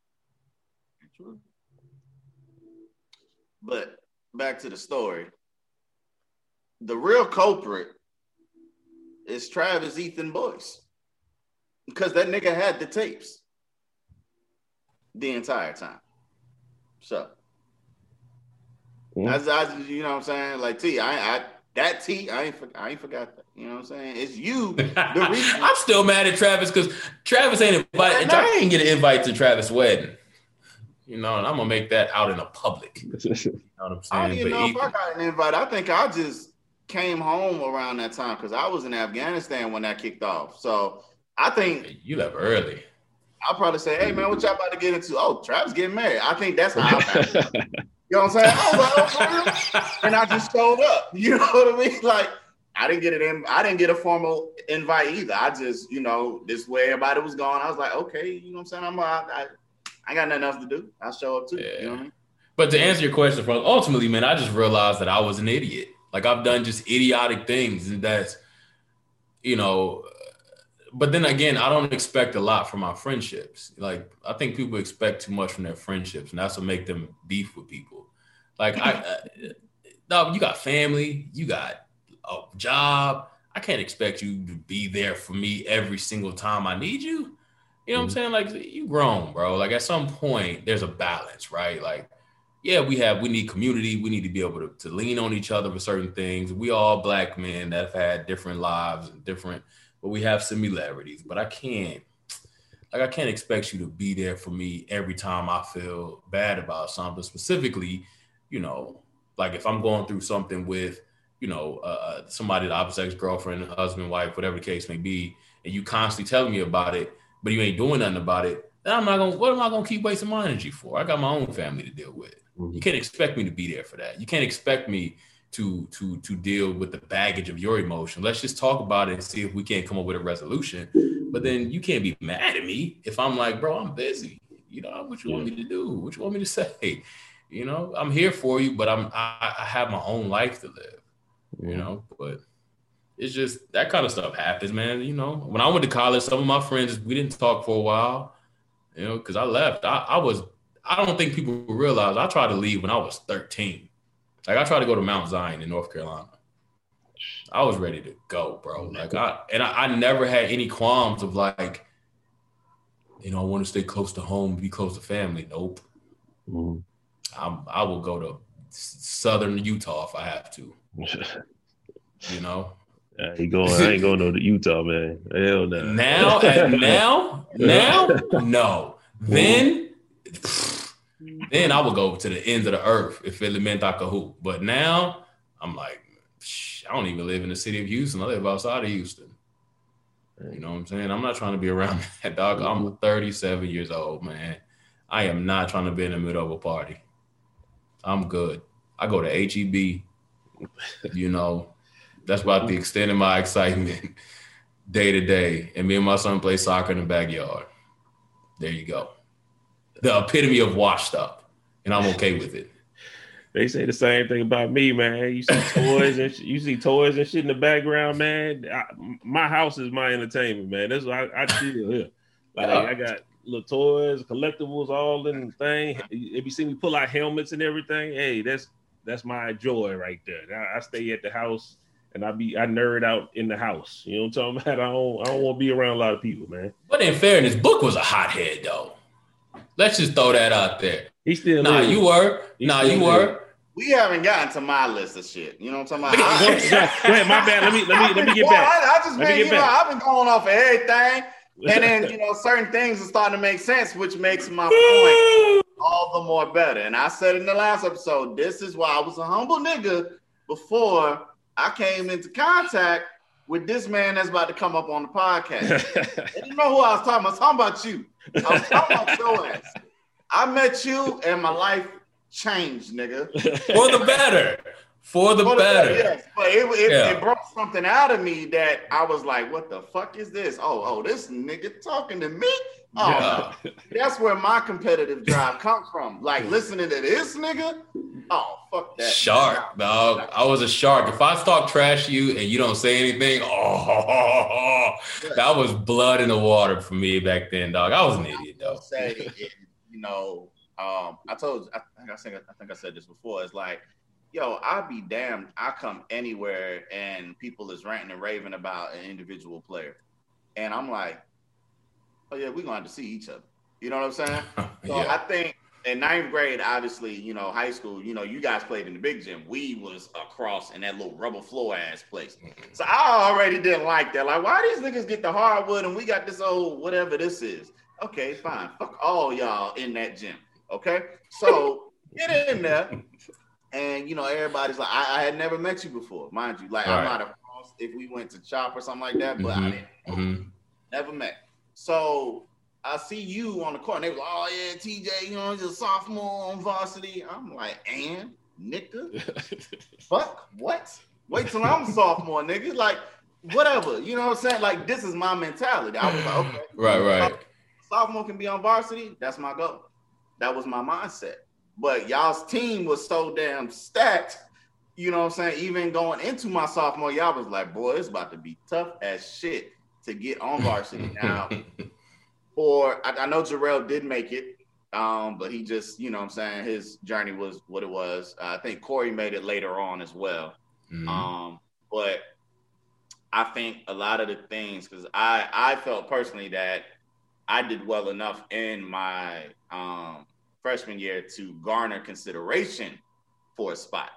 But back to the story. The real culprit is Travis Ethan Boyce, because that nigga had the tapes the entire time. So, Mm-hmm. as I, you know what I'm saying? Like, T, I, I that T, I ain't, I ain't forgot that. You know what I'm saying? It's you. The reason. I'm still mad at Travis, because Travis ain't invited. I ain't get an invite to Travis' wedding. You know, and I'm gonna make that out in the public. You know what I'm saying? I don't even but know Ethan, if I got an invite. I think I just came home around that time, because I was in Afghanistan when that kicked off. So I think you left early. I'll probably say, "Hey man, what y'all about to get into?" Oh, Travis getting married. I think that's how I found it. You know what I'm saying? I was like, oh, for real? And I just showed up. You know what I mean? Like, I didn't get it in. I didn't get a formal invite either. I just, you know, this way everybody was going. I was like, okay, you know what I'm saying? I'm, I, I, I got nothing else to do. I'll show up too. Yeah. You know what I mean? But to answer your question, Frank, ultimately, man, I just realized that I was an idiot. Like, I've done just idiotic things, and that's, you know. But then again, I don't expect a lot from my friendships. Like, I think people expect too much from their friendships, and that's what make them beef with people. Like, I, I dog, you got family, you got a job. I can't expect you to be there for me every single time I need you. You know what mm-hmm. I'm saying? Like, you grown, bro. Like, at some point, there's a balance, right? Like, yeah, we have, we need community. We need to be able to, to lean on each other for certain things. We all black men that have had different lives and different, but we have similarities. But I can't, like, I can't expect you to be there for me every time I feel bad about something. Specifically, you know, like if I'm going through something with, you know, uh, somebody, the opposite ex-girlfriend, husband, wife, whatever the case may be, and you constantly telling me about it, but you ain't doing nothing about it, then I'm not gonna, what am I gonna keep wasting my energy for? I got my own family to deal with. Mm-hmm. You can't expect me to be there for that. You can't expect me to to to deal with the baggage of your emotion. Let's just talk about it and see if we can't come up with a resolution. But then you can't be mad at me if I'm like, bro, I'm busy. You know, what you want me to do? What you want me to say? You know, I'm here for you, but I'm I, I have my own life to live. You mm-hmm. know, but it's just that kind of stuff happens, man. You know, when I went to college, some of my friends, we didn't talk for a while, you know, because I left. I, I was, I don't think people realize I tried to leave when I was thirteen. Like, I tried to go to Mount Zion in North Carolina. I was ready to go, bro. Like, I, and I, I never had any qualms of like, you know, I want to stay close to home, be close to family. Nope. Mm-hmm. I'm, I will go to Southern Utah if I have to. You know? I ain't going, I ain't going to Utah, man. Hell no. Now, at, now, now, no. Then, then I would go to the ends of the earth if it meant I could hoop. But now, I'm like, shh, I don't even live in the city of Houston. I live outside of Houston. You know what I'm saying? I'm not trying to be around that, dog. I'm thirty-seven years old, man. I am not trying to be in the middle of a party. I'm good. I go to H E B. You know, that's about the extent of my excitement day to day. And me and my son play soccer in the backyard. There you go. The epitome of washed up. And I'm okay with it. They say the same thing about me, man. You see toys and sh- you see toys and shit in the background, man. I, my house is my entertainment, man. That's what I, I feel here. Like, yeah. I got little toys, collectibles, all in the thing. If you see me pull out helmets and everything, hey, that's that's my joy right there. I, I stay at the house and I be I nerd out in the house. You know what I'm talking about? I don't I don't want to be around a lot of people, man. But in fairness, Book was a hothead though. Let's just throw that out there. He still nah, lives. you were. He nah, you were. Lives. We haven't gotten to my list of shit. You know what I'm talking about? Go ahead, my bad. Let me let me let me get back. I, I just been, you know, I've been going off of everything, and then you know certain things are starting to make sense, which makes my point all the more better. And I said in the last episode, this is why I was a humble nigga before I came into contact with this man that's about to come up on the podcast. I didn't know who I was talking about. I was talking about you. I was talking about your ass. I met you, and my life changed, nigga. For the better. For the, For the better. better. Yes. But it, it, yeah. it brought something out of me that I was like, what the fuck is this? Oh, oh, this nigga talking to me? Oh, yeah. No. That's where my competitive drive comes from. Like, listening to this nigga? Oh, fuck that. Shark, dog. I was a shark. If I talk trash to you and you don't say anything, oh, that was blood in the water for me back then, dog. I was an idiot, though. Say, it, you know, Um, I told, I think I, said, I think I said this before. It's like, yo, I'll be damned. I come anywhere and people is ranting and raving about an individual player, and I'm like, oh yeah, we're gonna have to see each other. You know what I'm saying? So yeah. I think in ninth grade, obviously, you know, high school, you know, you guys played in the big gym. We was across in that little rubber floor ass place. So I already didn't like that. Like, why these niggas get the hardwood and we got this old whatever this is? Okay, fine. Fuck all y'all in that gym. Okay, so get in there, and you know everybody's like, I, I had never met you before, mind you. Like, all I'm right. not across if we went to Chop or something like that, but mm-hmm. I didn't mm-hmm. never met. So I see you on the court. And they was like, oh yeah, T J, you know, he's a sophomore on varsity. I'm like, and nigga, fuck what? Wait till I'm a sophomore, nigga. Like, whatever. You know what I'm saying? Like, this is my mentality. I was like, okay, right, right. Sophomore can be on varsity. That's my goal. That was my mindset. But y'all's team was so damn stacked. You know what I'm saying? Even going into my sophomore, y'all was like, boy, it's about to be tough as shit to get on varsity. Now, or I, I know Jarrell did make it, um, but he just, you know what I'm saying, his journey was what it was. Uh, I think Corey made it later on as well. Mm-hmm. Um, but I think a lot of the things, because I, I felt personally that I did well enough in my um, freshman year to garner consideration for a spot.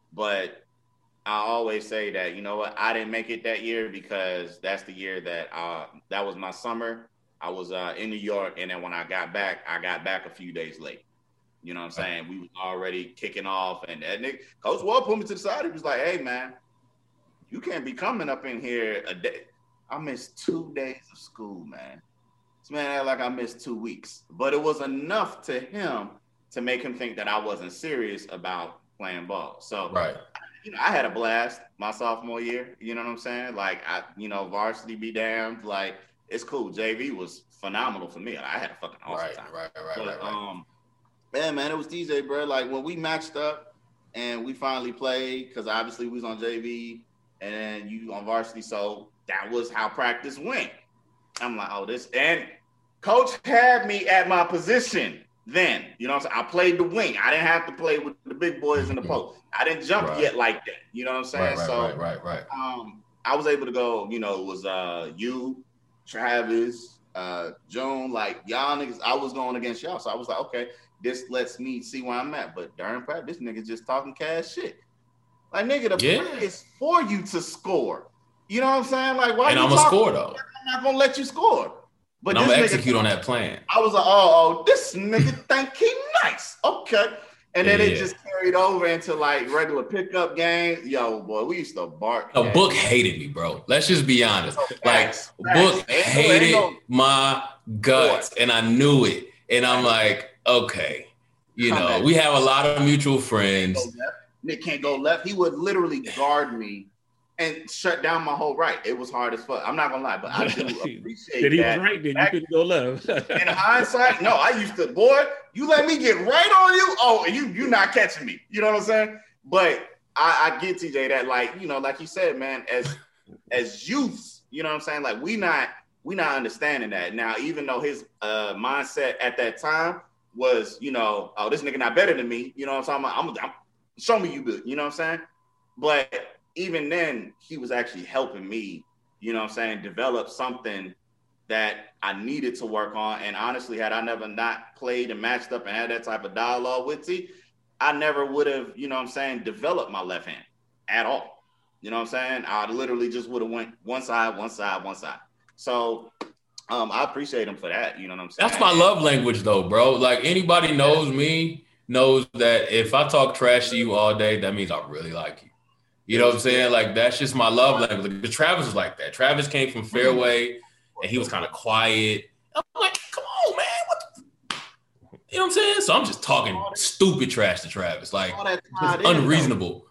But I always say that, you know what, I didn't make it that year because that's the year that uh, that was my summer. I was uh, in New York, and then when I got back, I got back a few days late. You know what I'm saying? We was already kicking off, and that nigga, Coach Wall put me to the side. He was like, hey, man, you can't be coming up in here a day. I missed two days of school, man. This man acted like I missed two weeks. But it was enough to him to make him think that I wasn't serious about playing ball. So, right. you know, I had a blast my sophomore year. You know what I'm saying? Like, I, you know, varsity be damned. Like, it's cool. J V was phenomenal for me. I had a fucking awesome right, time. Right, right, but, right, right. Um, yeah, man, it was D J, bro. Like, when we matched up and we finally played, because obviously we was on J V and then you on varsity, so that was how practice went. I'm like, oh, this, and Coach had me at my position then. You know what I'm saying? I played the wing. I didn't have to play with the big boys in the post. I didn't jump right. yet like that. You know what I'm saying? Right, right, so, right, right, right. Um, I was able to go, you know, it was uh, you, Travis, uh, June, like y'all niggas, I was going against y'all. So I was like, okay, this lets me see where I'm at. But during practice, this nigga just talking cash shit. Like, nigga, the yeah. play is for you to score. You know what I'm saying? Like, why and you I'm gonna score though. I'm not gonna let you score. But and I'm gonna nigga, execute on that plan. I was like, oh, oh this nigga think he nice. Okay. And then yeah. it just carried over into like regular pickup games. Yo, boy, we used to bark. A Book hated me, bro. Let's just be honest. No, like, facts, Book facts. hated no, my guts, boy. And I knew it. And I'm like, okay, you Come know, back. We have a lot of mutual friends. Nick can't go left. He would literally guard me and shut down my whole right. It was hard as fuck. I'm not gonna lie, but I do appreciate that. He that. was right then. You couldn't go left. In hindsight, no, I used to, boy, you let me get right on you. Oh, you you not catching me. You know what I'm saying? But I, I get T J that, like, you know, like you said, man, as as youths, you know what I'm saying? Like, we not we not understanding that. Now, even though his uh, mindset at that time was, you know, oh, this nigga not better than me. You know what I'm talking about? I'm, I'm show me you good. You know what I'm saying? But even then, he was actually helping me, you know what I'm saying, develop something that I needed to work on. And honestly, had I never not played and matched up and had that type of dialogue with T, I never would have, you know what I'm saying, developed my left hand at all. You know what I'm saying? I literally just would have went one side, one side, one side. So um, I appreciate him for that. You know what I'm saying? That's my love language, though, bro. Like, anybody knows me knows that if I talk trash to you all day, that means I really like you. You know what I'm saying? Like, that's just my love language. Like, Travis was like that. Travis came from Fairway, and he was kind of quiet. I'm like, come on, man. What the? You know what I'm saying? So I'm just talking stupid trash to Travis. Like, just unreasonable.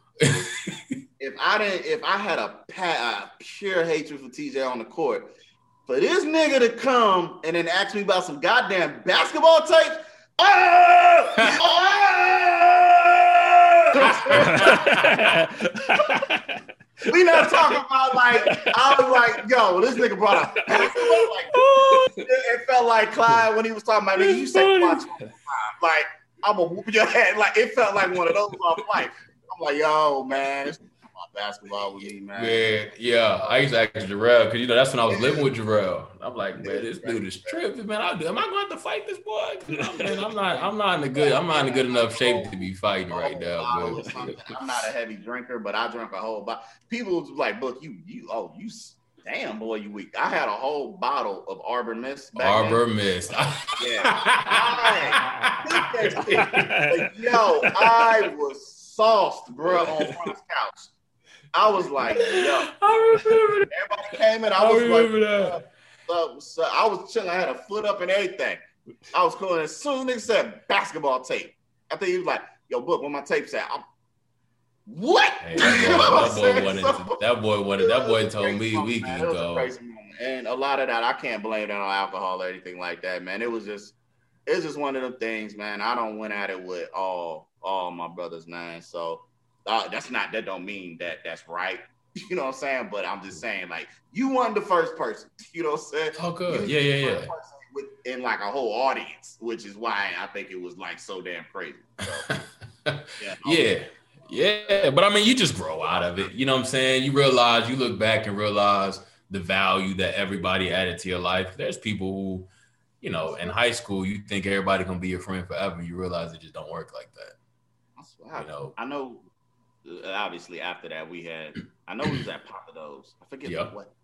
If I didn't, if I had a, a pure hatred for T J on the court, for this nigga to come and then ask me about some goddamn basketball tapes, oh! We not talking about, like, I was like, yo, this nigga brought up basketball. Like, it, it felt like Clyde when he was talking about, nigga, you say watch all the time. Like, I'm gonna whoop your head. Like, it felt like one of those off life. I'm like, yo, man, it's about basketball with me, man. Man, yeah, I used to ask Jarrell, because, you know, that's when I was living with Jarrell. I'm like, man, this dude is tripping, man. I do. Am I going to have to fight this boy? I'm, man, I'm not. I'm not in a good. I'm not in a good enough shape to be fighting right now. But. I'm not a heavy drinker, but I drank a whole bottle. People was like, "Look, you, you, oh, you, damn boy, you weak." I had a whole bottle of Arbor Mist. Back Arbor then. Mist. Yeah. I, yo, I was sauced, bro, on front couch. I was like, yo. I remember that. Everybody came in. I, I was remember like, that. So, so I was chilling. I had a foot up and everything. I was cool. And as soon as nigga said basketball tape, I think he was like, "Yo, Book, where my tapes at?" I'm, what? Hey, that, boy, that, boy wanted to, that boy wanted. That boy told me we can go. And a lot of that, I can't blame it on alcohol or anything like that, man. It was just, it's just one of them things, man. I don't went at it with all, all my brothers, man. So uh, that's not, that don't mean that that's right. You know what I'm saying? But I'm just saying, like, you weren't the first person. You know what I'm saying? Oh, good. Yeah, yeah, yeah. Within like a whole audience, which is why I think it was like so damn crazy. So, yeah. yeah. Yeah. But I mean, you just grow out of it. You know what I'm saying? You realize, you look back and realize the value that everybody added to your life. There's people who, you know, in high school, you think everybody gonna be your friend forever. You realize it just don't work like that. I, you know, I know. Obviously, after that, we had. I know we was at Papa Do's. I forget yep. what.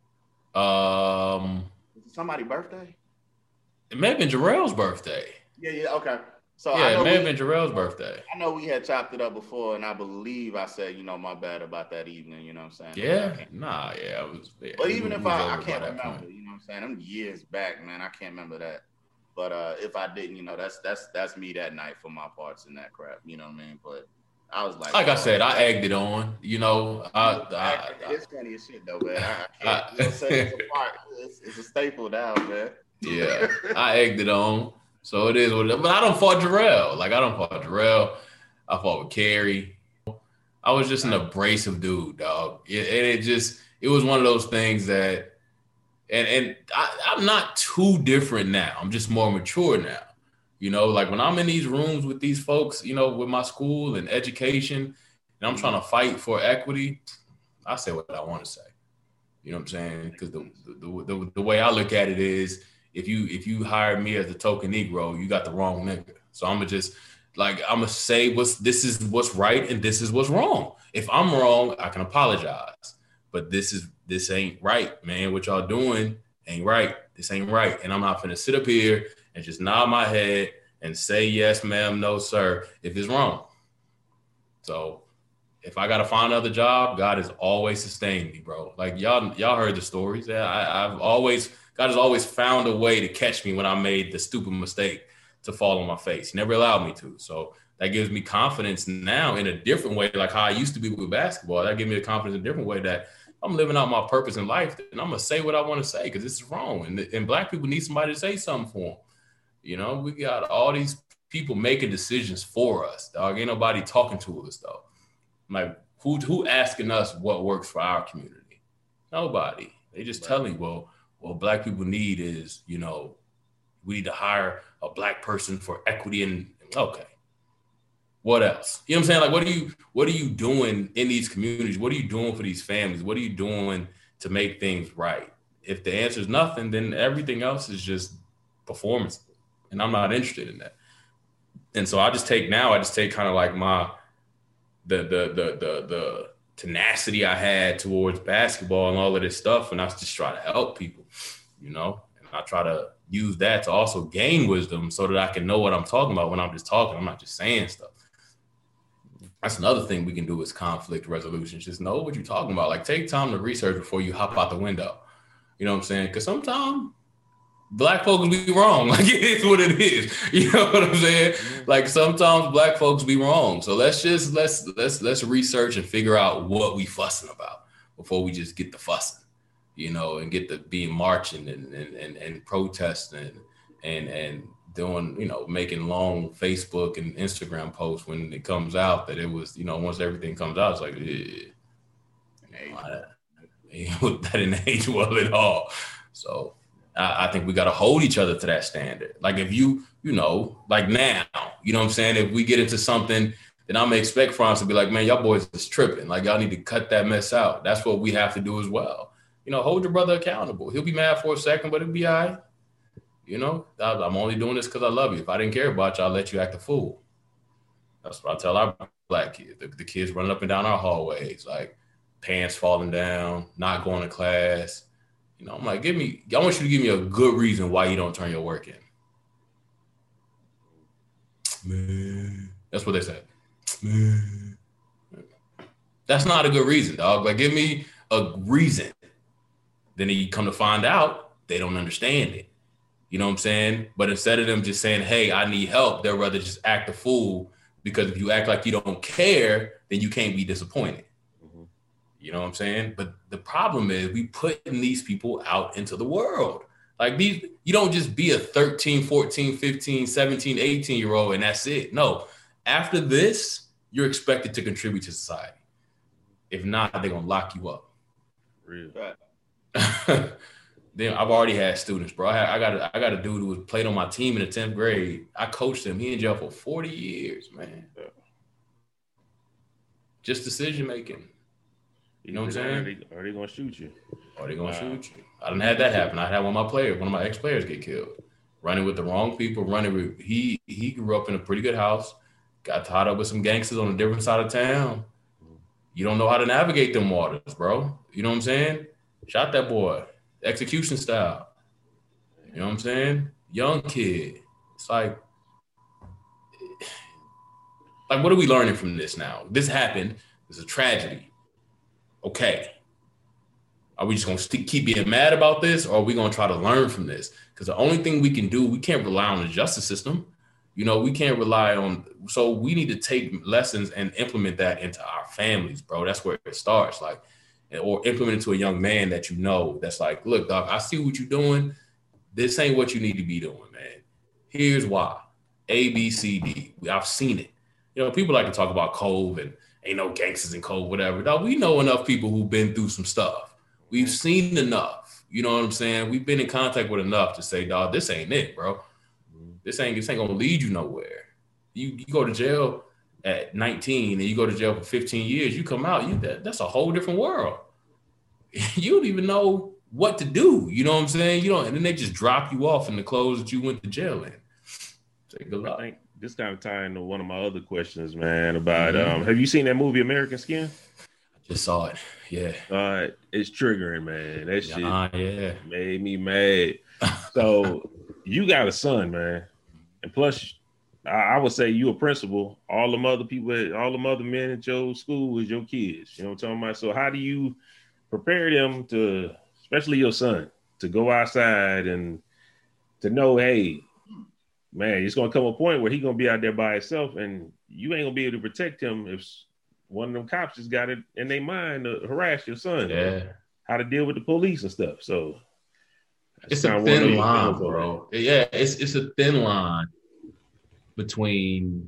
Um, was it somebody's birthday? It may have been Jarrell's birthday. Yeah, yeah, okay. So yeah, I know it may we, have been Jarrell's birthday. I know we had chopped it up before, and I believe I said, you know, my bad about that evening. You know what I'm saying? Yeah, nah, yeah, it was. Yeah, but even if I, I can't remember, point. you know what I'm saying? Them years back, man, I can't remember that. But uh, if I didn't, you know, that's that's that's me that night for my parts in that crap. You know what I mean? But I was like, like oh, I said, I egged it on. You know, I, I, I, it's funny as shit though, man. I, I, you know what I'm saying? It's a part. It's, it's a staple now, man. Yeah, I egged it on. So it is what it is. But I don't fought Jarrell. Like, I don't fought Jarrell. I fought with Kerry. I was just an abrasive dude, dog. It, and it just, it was one of those things that, and and I, I'm not too different now. I'm just more mature now. You know, like when I'm in these rooms with these folks, you know, with my school and education, and I'm trying to fight for equity, I say what I want to say. You know what I'm saying? Because the the, the the way I look at it is, if you if you hire me as a token Negro, you got the wrong nigga. So I'm gonna just like I'm gonna say what's this is what's right and this is what's wrong. If I'm wrong, I can apologize. But this is this ain't right, man. What y'all doing ain't right. This ain't right. And I'm not gonna sit up here and just nod my head and say yes, ma'am, no, sir, if it's wrong. So if I gotta find another job, God has always sustained me, bro. Like y'all, y'all heard the stories. Yeah, I, I've always God has always found a way to catch me when I made the stupid mistake to fall on my face. He never allowed me to. So that gives me confidence now in a different way, like how I used to be with basketball. That gives me the confidence in a different way that I'm living out my purpose in life, and I'm gonna say what I want to say because this is wrong. And, and Black people need somebody to say something for them. You know, we got all these people making decisions for us, dog. Ain't nobody talking to us though. Like who who asking us what works for our community? Nobody. They just telling, well, what Black people need is, you know, we need to hire a Black person for equity and okay. What else? You know what I'm saying? Like, what are you, what are you doing in these communities? What are you doing for these families? What are you doing to make things right? If the answer is nothing, then everything else is just performance. And I'm not interested in that. And so I just take now, I just take kind of like my, the, the, the, the, the tenacity I had towards basketball and all of this stuff. And I just try to help people, you know, and I try to use that to also gain wisdom so that I can know what I'm talking about when I'm just talking. I'm not just saying stuff. That's another thing we can do is conflict resolution. Just know what you're talking about. Like take time to research before you hop out the window. You know what I'm saying? Because sometimes Black folks be wrong. Like it is what it is. You know what I'm saying? Like sometimes Black folks be wrong. So let's just let's let's let's research and figure out what we fussing about before we just get the fussing, you know, and get the being marching and and and, and protesting and and doing, you know, making long Facebook and Instagram posts when it comes out that it was, you know, once everything comes out, it's like, yeah, that didn't age well at all. So I, I think we got to hold each other to that standard. Like if you, you know, like now, you know what I'm saying? If we get into something, then I'm gonna expect France to be like, man, y'all boys is tripping. Like y'all need to cut that mess out. That's what we have to do as well. You know, hold your brother accountable. He'll be mad for a second, but it'll be all right. You know, I'm only doing this because I love you. If I didn't care about you, I'll let you act a fool. That's what I tell our Black kids, the, the kids running up and down our hallways, like pants falling down, not going to class. You know, I'm like, give me, I want you to give me a good reason why you don't turn your work in. Man, that's what they say. Man. That's not a good reason, dog. Like, give me a reason. Then you come to find out, they don't understand it. You know what I'm saying? But instead of them just saying, hey, I need help, they'll rather just act a fool, because if you act like you don't care, then you can't be disappointed. Mm-hmm. You know what I'm saying? But the problem is we putting these people out into the world. Like these, you don't just be a thirteen, fourteen, fifteen, seventeen, eighteen year old and that's it. No, after this, you're expected to contribute to society. If not, they're going to lock you up. Real. Then I've already had students, bro. I, had, I got a, I got a dude who was played on my team in the tenth grade. I coached him. He in jail for forty years, man. Yeah. Just decision making. You know what I'm saying? Are they, are they gonna shoot you? Are they gonna wow. shoot you? I didn't have that happen. I had one of my players, one of my ex-players get killed. Running with the wrong people, running with he he grew up in a pretty good house, got tied up with some gangsters on a different side of town. You don't know how to navigate them waters, bro. You know what I'm saying? Shot that boy. Execution style. You know what I'm saying? Young kid. It's like, like, what are we learning from this now? This happened. It's a tragedy. Okay. Are we just going to keep being mad about this, or are we going to try to learn from this? Because the only thing we can do, we can't rely on the justice system. You know, we can't rely on, so we need to take lessons and implement that into our families, bro. That's where it starts. Like, or implement it to a young man that you know that's like, look, dog, I see what you're doing. This ain't what you need to be doing, man. Here's why. A, B, C, D. I've seen it. You know, people like to talk about Cove and ain't no gangsters in Cove, whatever. Dog, we know enough people who've been through some stuff. We've seen enough. You know what I'm saying? We've been in contact with enough to say, dog, this ain't it, bro. This ain't, this ain't gonna lead you nowhere. You, you go to jail at nineteen and you go to jail for fifteen years, you come out, you that, that's a whole different world. You don't even know what to do. You know what I'm saying? You don't, and then they just drop you off in the clothes that you went to jail in. Say good luck. I think this kind of tie into one of my other questions, man, about mm-hmm. um, have you seen that movie American Skin? I just saw it. Yeah. Uh, it's triggering, man. That shit uh, yeah. made me mad. So you got a son, man. And plus, I, I would say you a principal. All the other people, all the other men at your school is your kids. You know what I'm talking about? So how do you prepare them to, especially your son, to go outside and to know, hey, man, it's going to come a point where he's going to be out there by himself and you ain't going to be able to protect him if one of them cops just got it in their mind to harass your son. Yeah. How to deal with the police and stuff. So it's a thin line, bro. Yeah, it's it's a thin line between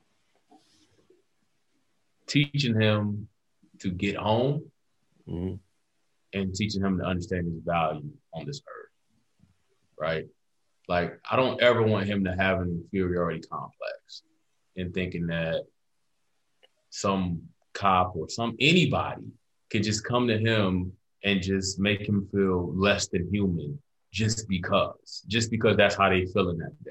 teaching him to get home mm-hmm. and teaching him to understand his value on this earth, right? Like, I don't ever want him to have an inferiority complex in thinking that some cop or some anybody can just come to him and just make him feel less than human just because, just because that's how they feel in that day.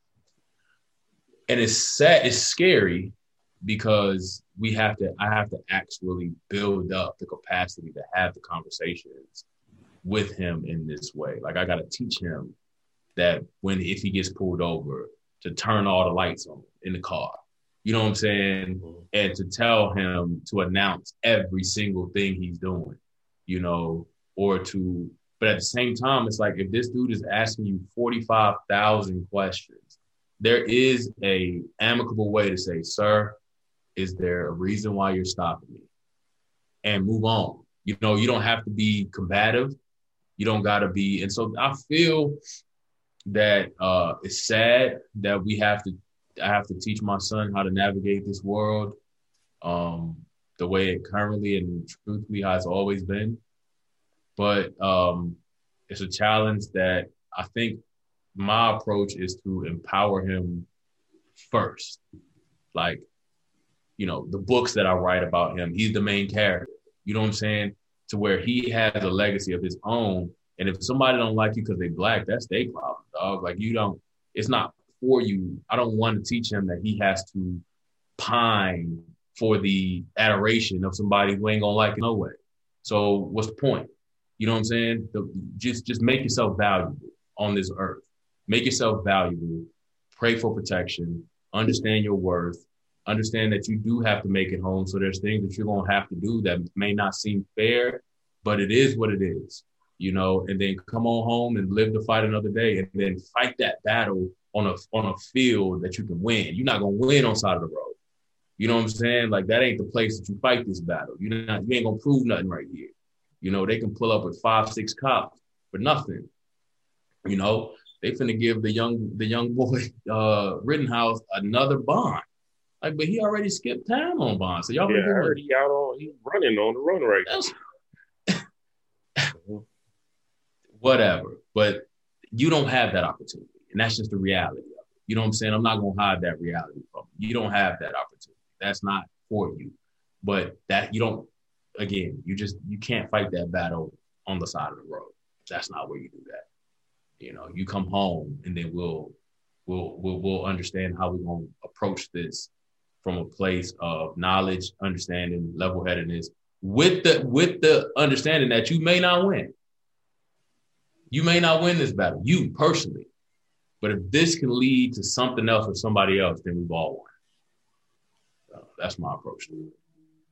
And it's sad, it's scary because we have to, I have to actually build up the capacity to have the conversations with him in this way. Like, I got to teach him that when, if he gets pulled over, to turn all the lights on in the car. You know what I'm saying? Mm-hmm. And to tell him to announce every single thing he's doing, you know, or to, but at the same time, it's like, if this dude is asking you forty-five thousand questions, there is a amicable way to say, sir, is there a reason why you're stopping me? And move on. You know, you don't have to be combative. You don't got to be. And so I feel that uh, it's sad that we have to, I have to teach my son how to navigate this world um, the way it currently and truthfully has always been. But um, it's a challenge that I think my approach is to empower him first. Like, you know, the books that I write about him, he's the main character. You know what I'm saying? To where he has a legacy of his own. And if somebody don't like you because they black, that's their problem, dog. Like, you don't, it's not for you. I don't want to teach him that he has to pine for the adoration of somebody who ain't gonna like it no way. So what's the point? You know what I'm saying? The, just, just make yourself valuable on this earth. Make yourself valuable. Pray for protection. Understand your worth. Understand that you do have to make it home. So there's things that you're going to have to do that may not seem fair, but it is what it is. you know, and then come on home and live to fight another day, and then fight that battle on a on a field that you can win. You're not gonna win on side of the road. You know what I'm saying? Like, that ain't the place that you fight this battle. You're not, you ain't gonna prove nothing right here. You know, they can pull up with five, six cops for nothing. You know, they finna give the young the young boy uh, Rittenhouse another bond. Like, but he already skipped town on bond. So y'all Yeah, I been heard he out on he's running on the run right now. Whatever. But you don't have that opportunity. And that's just the reality of it. You know what I'm saying? I'm not gonna hide that reality from you. You don't have that opportunity. That's not for you. But that you don't, again, you just you can't fight that battle on the side of the road. That's not where you do that. You know, you come home and then we'll we'll we'll, we'll understand how we're gonna approach this from a place of knowledge, understanding, level-headedness, with the with the understanding that you may not win. You may not win this battle, you personally. But if this can lead to something else or somebody else, then we've all won. So that's my approach to it.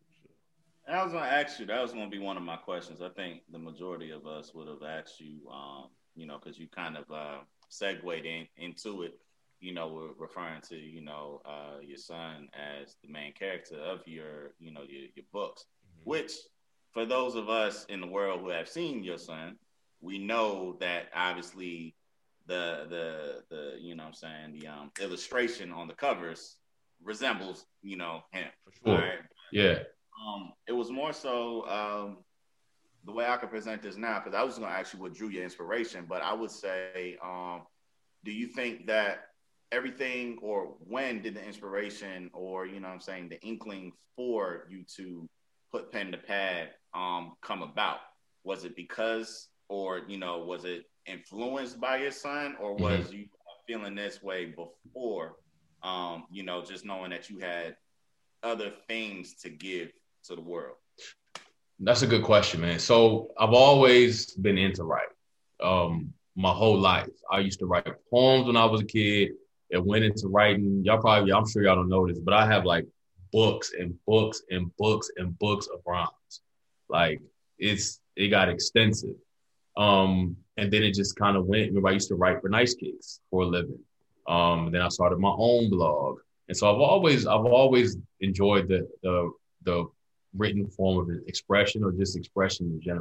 And I was going to ask you, that was going to be one of my questions. I think the majority of us would have asked you, um, you know, because you kind of uh, segued in, into it, you know, we're referring to, you know, uh, your son as the main character of your, you know, your, your books, mm-hmm. which for those of us in the world who have seen your son, we know that obviously the, the, the, you know what I'm saying, the um, illustration on the covers resembles, you know, him. For sure. Right? Yeah. Um, it was more so um, the way I could present this now, because I was going to ask you what drew your inspiration, but I would say, um, do you think that everything, or when did the inspiration, or, you know what I'm saying, the inkling for you to put pen to pad um, come about? Was it because, or, you know, was it influenced by your son, or was mm-hmm. you feeling this way before, um, you know, just knowing that you had other things to give to the world? That's a good question, man. So I've always been into writing. Um, my whole life. I used to write poems when I was a kid. It went into writing. Y'all probably, I'm sure y'all don't know this, but I have like books and books and books and books of rhymes. Like it's, it got extensive. Um, and then it just kind of went. Remember, I used to write for Nice Kicks for a living. Um, and then I started my own blog. And so I've always, I've always enjoyed the, the, the written form of expression, or just expression in general.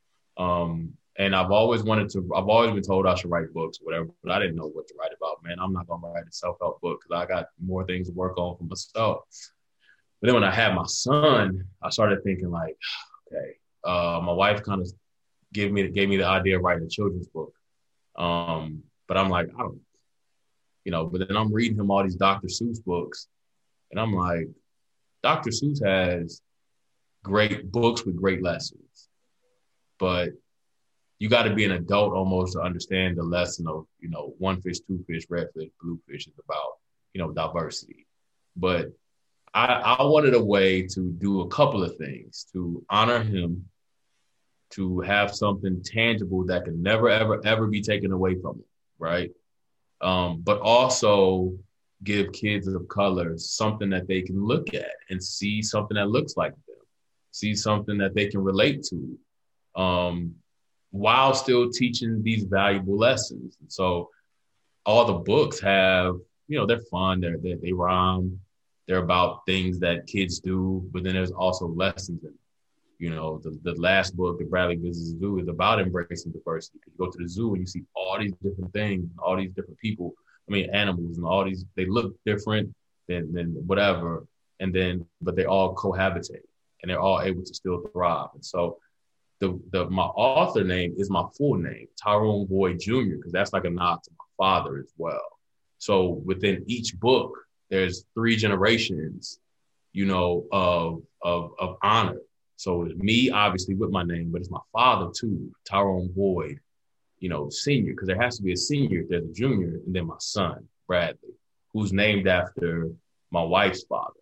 Um, and I've always wanted to, I've always been told I should write books or whatever, but I didn't know what to write about, man. I'm not going to write a self-help book because I got more things to work on for myself. But then when I had my son, I started thinking like, okay, uh, my wife kind of gave me, gave me the idea of writing a children's book. Um, but I'm like, I don't, you know, but then I'm reading him all these Doctor Seuss books, and I'm like, Doctor Seuss has great books with great lessons, but you got to be an adult almost to understand the lesson of, you know, one fish, two fish, red fish, blue fish is about, you know, diversity. But I, I wanted a way to do a couple of things to honor him, to have something tangible that can never, ever, ever be taken away from him, right? Um, but also give kids of color something that they can look at and see something that looks like them, see something that they can relate to, um, while still teaching these valuable lessons. And so all the books have, you know, they're fun, they're, they're, they rhyme, they're about things that kids do, but then there's also lessons in them. You know, the, the last book, The Bradley Visits the Zoo, is about embracing diversity. You go to the zoo and you see all these different things, all these different people, I mean, animals, and all these, they look different than, than whatever. And then, but they all cohabitate and they're all able to still thrive. And so the, the my author name is my full name, Tyrone Boyd Junior, because that's like a nod to my father as well. So within each book, there's three generations, you know, of, of, of honor. So it's me, obviously, with my name, but it's my father, too, Tyrone Boyd, you know, senior, because there has to be a senior if there's a junior, and then my son, Bradley, who's named after my wife's father.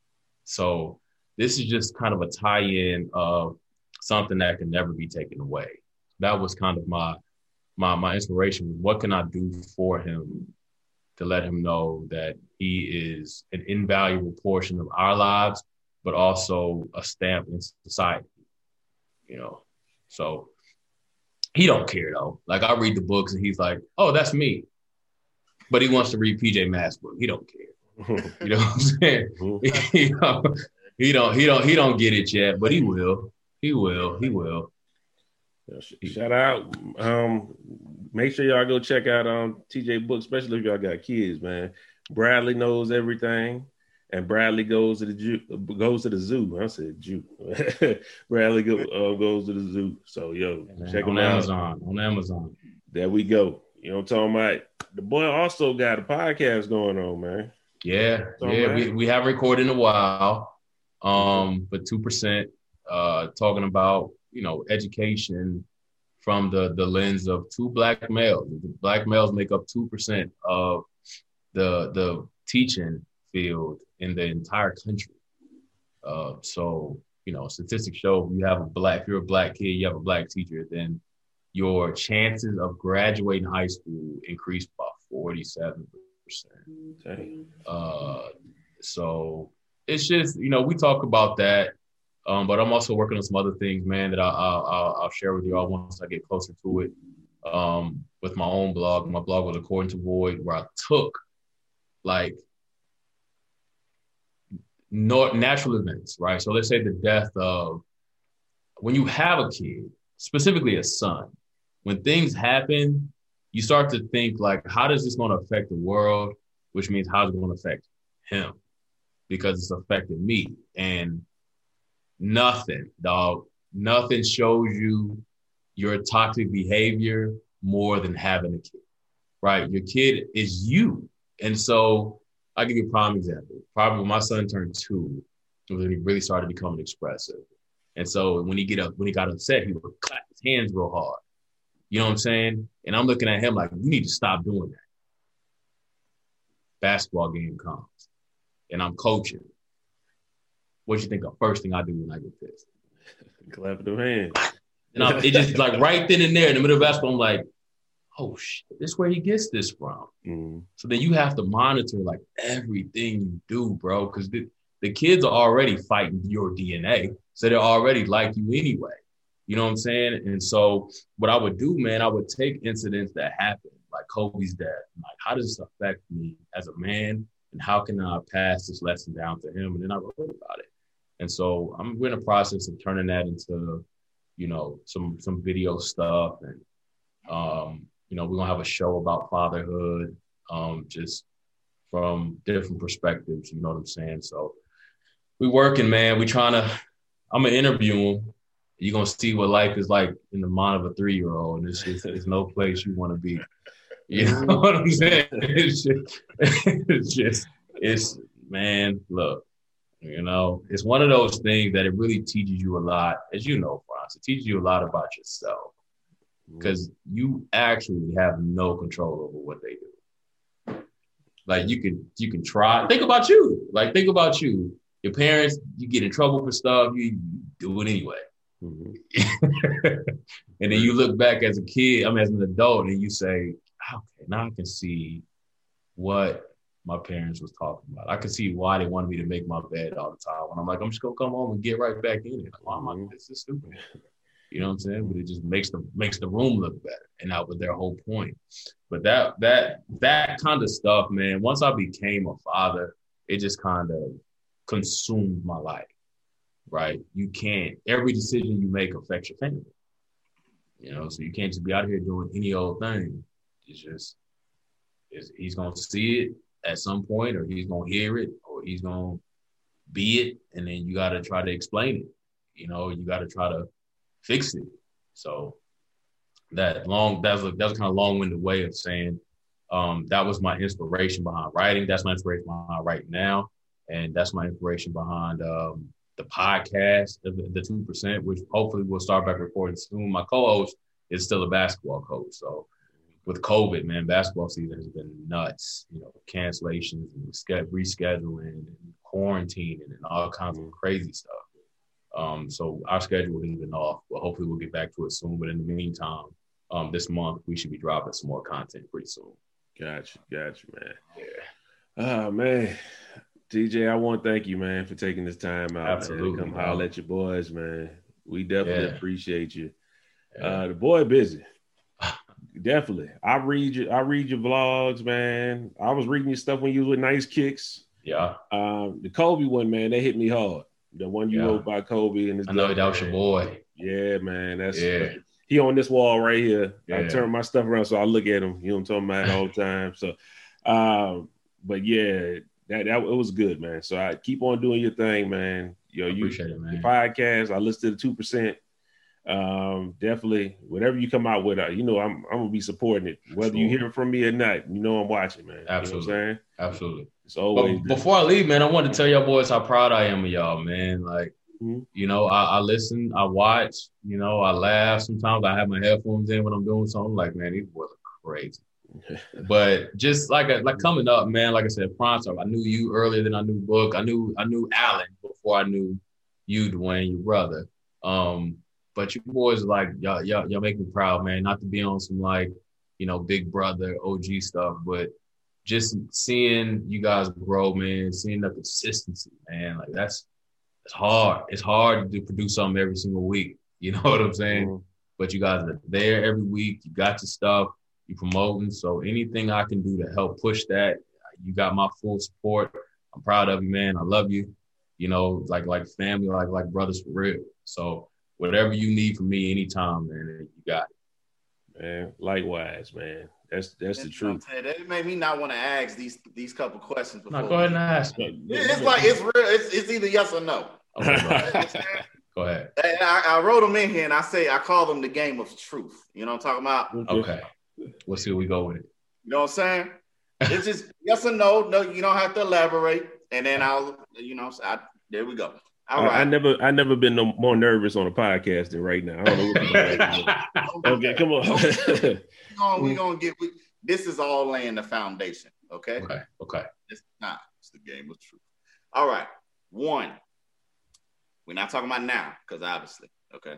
So this is just kind of a tie-in of something that can never be taken away. That was kind of my my my inspiration. What can I do for him to let him know that he is an invaluable portion of our lives, but also a stamp in society, you know? So he don't care though. Like I read the books and he's like, oh, that's me. But he wants to read P J Masks book. He don't care. You know what I'm saying? he, don't, he don't he don't he don't get it yet, but he will. He will. He will. Shout out. Um, make sure y'all go check out um T J book, especially if y'all got kids, man. Bradley knows everything. And Bradley goes to the Jew, goes to the zoo. I said Jew. Bradley go, uh, goes to the zoo. So yo, man, check him on out Amazon. On Amazon. There we go. You know what I'm talking about? The boy also got a podcast going on, man. Yeah, yeah. We, we haven't recorded in a while. Um, but two percent uh talking about, you know, education from the the lens of two black males. The black males make up two percent of the the teaching field in the entire country. Uh, so, you know, statistics show you have a black, if you're a black kid, you have a black teacher, then your chances of graduating high school increase by forty-seven percent. Uh, so it's just, you know, we talk about that, um, but I'm also working on some other things, man, that I, I'll, I'll share with you all once I get closer to it. Um, with my own blog, my blog was According to Void, where I took like not natural events, right? So let's say the death of, when you have a kid, specifically a son, when things happen, you start to think like, how does this going to affect the world? Which means how's it going to affect him? Because it's affected me. And nothing, dog, nothing shows you your toxic behavior more than having a kid, right? Your kid is you. And so I'll give you a prime example. Probably when my son turned two, was when he really started becoming expressive. And so when he get up, when he got upset, he would clap his hands real hard. You know what I'm saying? And I'm looking at him like, you need to stop doing that. Basketball game comes, and I'm coaching. What you think the first thing I do when I get pissed? Clap them hands. And I'm, it just like right then and there in the middle of basketball, I'm like, oh shit, this is where he gets this from. Mm. So then you have to monitor like everything you do, bro, because the, the kids are already fighting your D N A. So they're already like you anyway. You know what I'm saying? And so what I would do, man, I would take incidents that happen, like Kobe's death. Like, how does this affect me as a man? And how can I pass this lesson down to him? And then I wrote about it. And so I'm in the process of turning that into, you know, some some video stuff. And, um, you know, we're going to have a show about fatherhood, um, just from different perspectives. You know what I'm saying? So we working, man. We trying to, I'm going to interview him. You're going to see what life is like in the mind of a three-year-old. And it's just, it's no place you want to be. You know what I'm saying? It's just, it's just, it's, man, look, you know, it's one of those things that it really teaches you a lot. As you know, Franz, it teaches you a lot about yourself because you actually have no control over what they do. Like you can, you can try. Think about you. Like, think about you. Your parents, you get in trouble for stuff, you, you do it anyway. Mm-hmm. And then you look back as a kid, I mean, as an adult, and you say, okay, now I can see what my parents was talking about. I can see why they wanted me to make my bed all the time. And I'm like, I'm just gonna come home and get right back in it. Like, why am I, this is stupid. You know what I'm saying? But it just makes the makes the room look better. And that was their whole point. But that that that kind of stuff, man, once I became a father, it just kind of consumed my life. Right? You can't, every decision you make affects your family. You know, so you can't just be out here doing any old thing. It's just, it's, he's going to see it at some point, or he's going to hear it, or he's going to be it. And then you got to try to explain it. You know, you got to try to fix it. So that long, that's a, that's a kind of long-winded way of saying um, that was my inspiration behind writing. That's my inspiration behind writing now. And that's my inspiration behind um, the podcast, the, the two percent, which hopefully we'll start back recording soon. My co-host is still a basketball coach. So with COVID, man, basketball season has been nuts. You know, cancellations and rescheduling and quarantining and all kinds of crazy stuff. Um, so our schedule has been off, but hopefully we'll get back to it soon. But in the meantime, um, this month we should be dropping some more content pretty soon. Gotcha, gotcha, man. Yeah. Oh, man. T J, I want to thank you, man, for taking this time out. Absolutely. Man, to come holler at your boys, man. We definitely yeah. appreciate you. Yeah. Uh, the boy busy. Definitely. I read your I read your vlogs, man. I was reading your stuff when you was with Nice Kicks. Yeah. Um, the Kobe one, man, they hit me hard. The one you yeah. wrote by Kobe and his I know that was your boy. Yeah, man. That's yeah. He on this wall right here. Yeah. I turn my stuff around so I look at him. You know what I'm talking about all the time. So um, but yeah, that, that it was good, man. So I keep on doing your thing, man. Yo, you appreciate it, man. Your podcast. I listened to the two percent. Um, definitely whatever you come out with, uh, you know, I'm I'm gonna be supporting it, whether sure. you hear it from me or not. You know, I'm watching, man. Absolutely, you know what I'm saying? Absolutely. It's always. But before I leave, man, I wanted to tell y'all boys how proud I am of y'all, man. Like, mm-hmm. you know, I, I listen, I watch, you know, I laugh. Sometimes I have my headphones in when I'm doing something. I'm like, man, these boys are crazy. But just like like coming up, man, like I said, Pronto, I knew you earlier than I knew Book. I knew I knew Allen before I knew you, Dwayne, your brother. Um. But you boys, like, y'all, y'all, y'all make me proud, man. Not to be on some, like, you know, Big Brother, O G stuff, but just seeing you guys grow, man, seeing the consistency, man. Like, that's it's hard. It's hard to produce something every single week. You know what I'm saying? Mm-hmm. But you guys are there every week. You got your stuff. You promoting. So anything I can do to help push that, you got my full support. I'm proud of you, man. I love you. You know, like like family, like like brothers for real. So whatever you need from me anytime, man, you got it. Man, likewise, man. That's that's the truth. That made me not want to ask these these couple questions. Before no, go ahead and ask. It's like it's real. It's, it's either yes or no. Okay, go ahead. I, I wrote them in here, and I say I call them the game of truth. You know what I'm talking about? Okay. We'll see where we go with it. You know what I'm saying? It's just yes or no. No, you don't have to elaborate, and then I'll, you know, I, there we go. All right. I never, I never been no more nervous on a podcast than right now. I don't know what okay, come on. We're gonna, we gonna get. We, this is all laying the foundation. Okay. Okay. Okay. It's not. It's the game of truth. All right. One. We're not talking about now, because obviously, okay.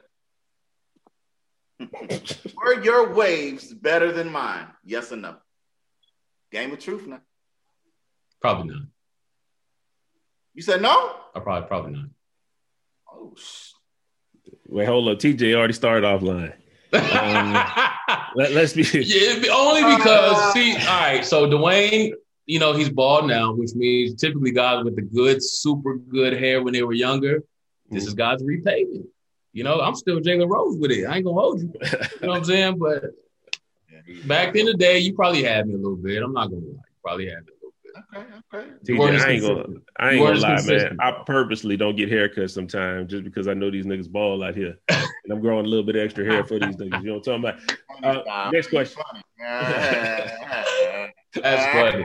Were your waves better than mine? Yes or no? Game of truth now. Probably not. You said no? I probably probably not. Oh, sh- wait, hold up. T J already started offline. Um, let, let's be. Yeah, only because, uh, see, all right, so Dwayne, you know, he's bald now, which means typically guys with the good, super good hair when they were younger, this mm-hmm. is guys repaving. You know, I'm still Jalen Rose with it. I ain't going to hold you. You know what I'm saying? But back in the day, you probably had me a little bit. I'm not going to lie. You probably had me. Okay, okay. T J, I ain't gonna, I ain't gonna lie, man. I purposely don't get haircuts sometimes just because I know these niggas bald out here, and I'm growing a little bit extra hair for these niggas. You know what I'm talking about? Uh, next question. That's funny.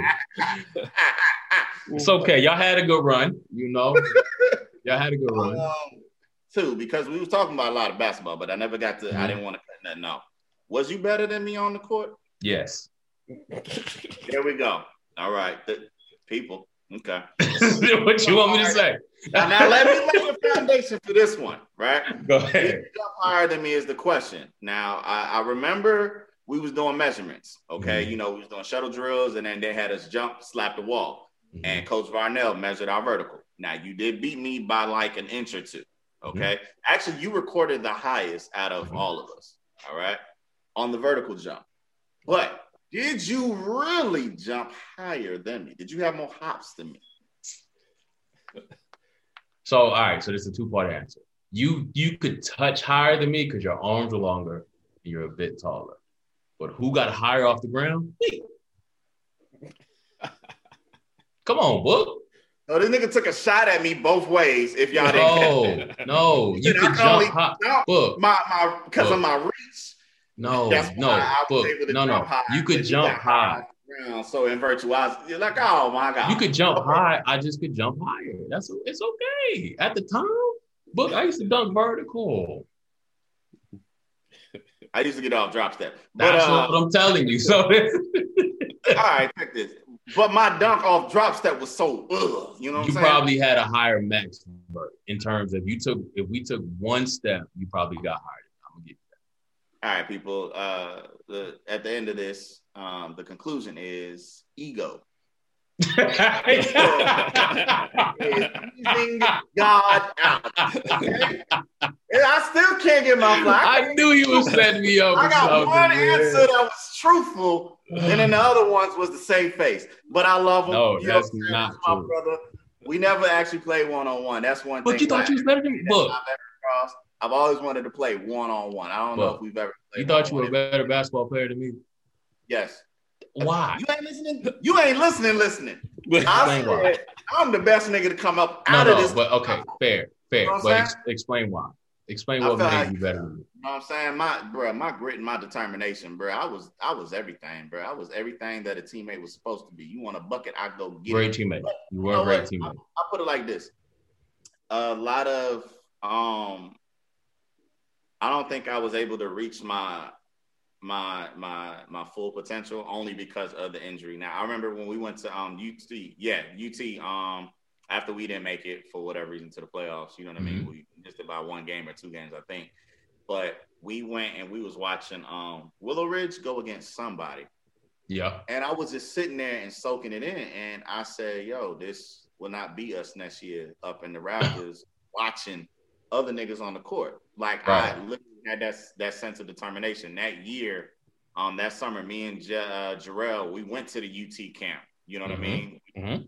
It's okay. Y'all had a good run. You know, y'all had a good run. Um, too, because we was talking about a lot of basketball, but I never got to. Mm-hmm. I didn't want to cut nothing off. Was you better than me on the court? Yes. There we go. All right, the people. Okay. What you want me to say? now, now let me lay the foundation for this one, right? Go ahead. Did you jump higher than me is the question. Now, I, I remember we was doing measurements, okay? Mm-hmm. You know, we was doing shuttle drills, and then they had us jump, slap the wall. Mm-hmm. And Coach Varnell measured our vertical. Now, you did beat me by like an inch or two, okay? Mm-hmm. Actually, you recorded the highest out of mm-hmm. all of us, all right? On the vertical jump. But did you really jump higher than me? Did you have more hops than me? So, all right. So this is a two-part answer. You you could touch higher than me because your arms are longer and you're a bit taller. But who got higher off the ground? Me. Come on, Book. No, this nigga took a shot at me both ways. If y'all no, didn't. No, no. You could jump high. Book. My my because of my reach. No, no, Book. No, no. You could jump high. Around, so in virtuosity, you're like, oh my God. You could jump okay. high. I just could jump higher. That's it's okay. At the time, Book, I used to dunk vertical. I used to get off drop step. But, That's uh, what I'm telling you. So, all right, check this. But my dunk off drop step was so, ugh, you know what you I'm saying? You probably had a higher max in terms of you took if we took one step, you probably got higher. I'm gonna give you that. All right, people. Uh, the, at the end of this, um, the conclusion is ego. Teasing God out. Okay? And I still can't get my fly. I, I knew you was setting me up. I got one man. answer that was truthful, and then the other ones was the same face. But I love him. No, you that's know, not my true. brother. We never actually played one on one. That's one but thing. But you thought you was better than me. Book. I've always wanted to play one on one. I don't Book. know if we've ever played. You thought you were a better basketball player than me? Yes. Why? You ain't listening. You ain't listening. Listening. I said, I'm the best nigga to come up out no, of no, this. But okay, fair, fair. You know but ex- explain why. Explain what made like, you better than me. You know what I'm saying? My bro, my grit and my determination, bro. I was I was everything, bro. I was everything that a teammate was supposed to be. You want a bucket, I go get great it. Teammate. But, you were you know a great what? teammate. I, I put it like this. A lot of um I don't think I was able to reach my my my my full potential only because of the injury. Now I remember when we went to um U T, yeah, U T um after we didn't make it for whatever reason to the playoffs, you know what mm-hmm. I mean? We missed it by one game or two games, I think. But we went and we was watching um Willow Ridge go against somebody. Yeah. And I was just sitting there and soaking it in, and I said, yo, this will not be us next year up in the Raptors watching other niggas on the court. Like right. I literally had that, that sense of determination. That year, um, that summer, me and J- uh, Jarrell, we went to the U T camp. You know what mm-hmm. I mean? Mm-hmm.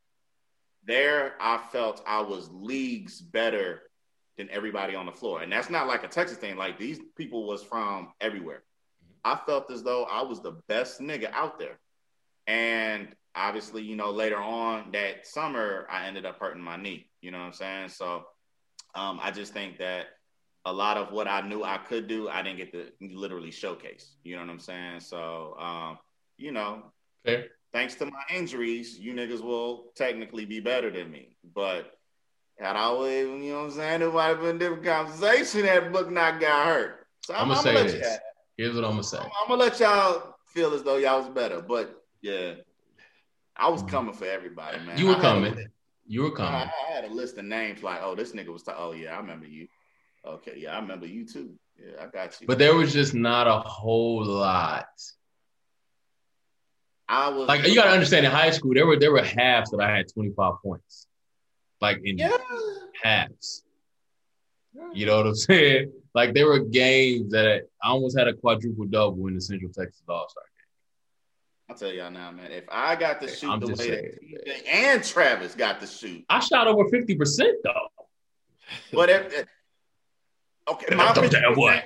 There, I felt I was leagues better than everybody on the floor. And that's not like a Texas thing. Like, these people was from everywhere. I felt as though I was the best nigga out there. And obviously, you know, later on that summer, I ended up hurting my knee. You know what I'm saying? So um, I just think that a lot of what I knew I could do, I didn't get to literally showcase. You know what I'm saying? So, um, you know, Fair. Thanks to my injuries, you niggas will technically be better than me. But had I always, you know what I'm saying, it might have been a different conversation. That book not got hurt. So I'm, I'm gonna I'm say gonna this. Here's what I'm gonna say. I'm, I'm gonna let y'all feel as though y'all was better. But yeah, I was coming for everybody, man. You were I coming. A, you were coming. I, I had a list of names like, oh, this nigga was. T- oh yeah, I remember you. Okay, yeah, I remember you too. Yeah, I got you. But there was just not a whole lot. I was like you gotta understand. In high school, there were there were halves that I had twenty-five points, like in yeah. halves. You know what I'm saying? Like there were games that I almost had a quadruple double in the Central Texas All-Star game. I'll tell y'all now, man. If I got to shoot I'm the way saying, that T J and Travis got to shoot, I shot over fifty percent though. But if okay, my that what?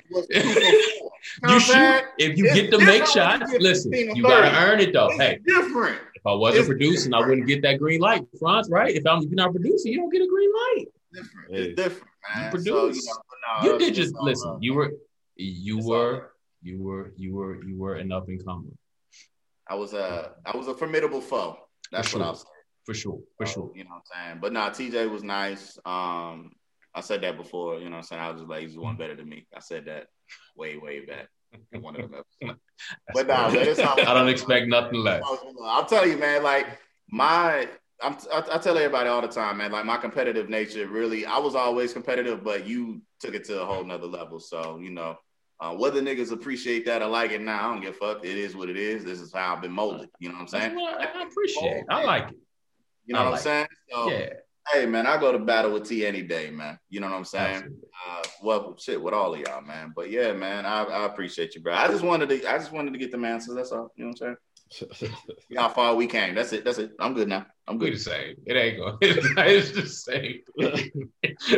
You shoot if you it's get to make shots. Listen, you gotta earn it though. It's hey, different. If I wasn't it's producing, different. I wouldn't get that green light, Franz. Right? If I'm if you're not producing, you don't get a green light. Different. It's different, man. You produce. So, you know, no, you did just listen. Love. You were, you it's were, you were, you were, you were an up and comer. I was a, I was a formidable foe. That's For what sure. I was saying. For sure, for so, sure. You know what I'm saying? But nah, T J was nice. Um, I said that before. You know what I'm saying? I was just like, he's one better than me. I said that way, way back. One of them episodes. But nah, man, it's all, I don't expect nothing less. I'll tell you, man. Like my. I'm, I, I tell everybody all the time, man, like my competitive nature really, I was always competitive, but you took it to a whole nother level. So, you know, uh, whether niggas appreciate that or like it now, I don't give a fuck. It is what it is. This is how I've been molded. You know what I'm saying? Well, I appreciate it. I like it. You know I what like I'm saying? So, yeah. Hey, man, I go to battle with T any day, man. You know what I'm saying? Uh, well, shit, with all of y'all, man. But yeah, man, I, I appreciate you, bro. I just wanted to, I just wanted to get the answers. That's all. You know what I'm saying? How far we came. That's it. That's it. I'm good now. I'm good. We the same. It ain't going. It's the same. This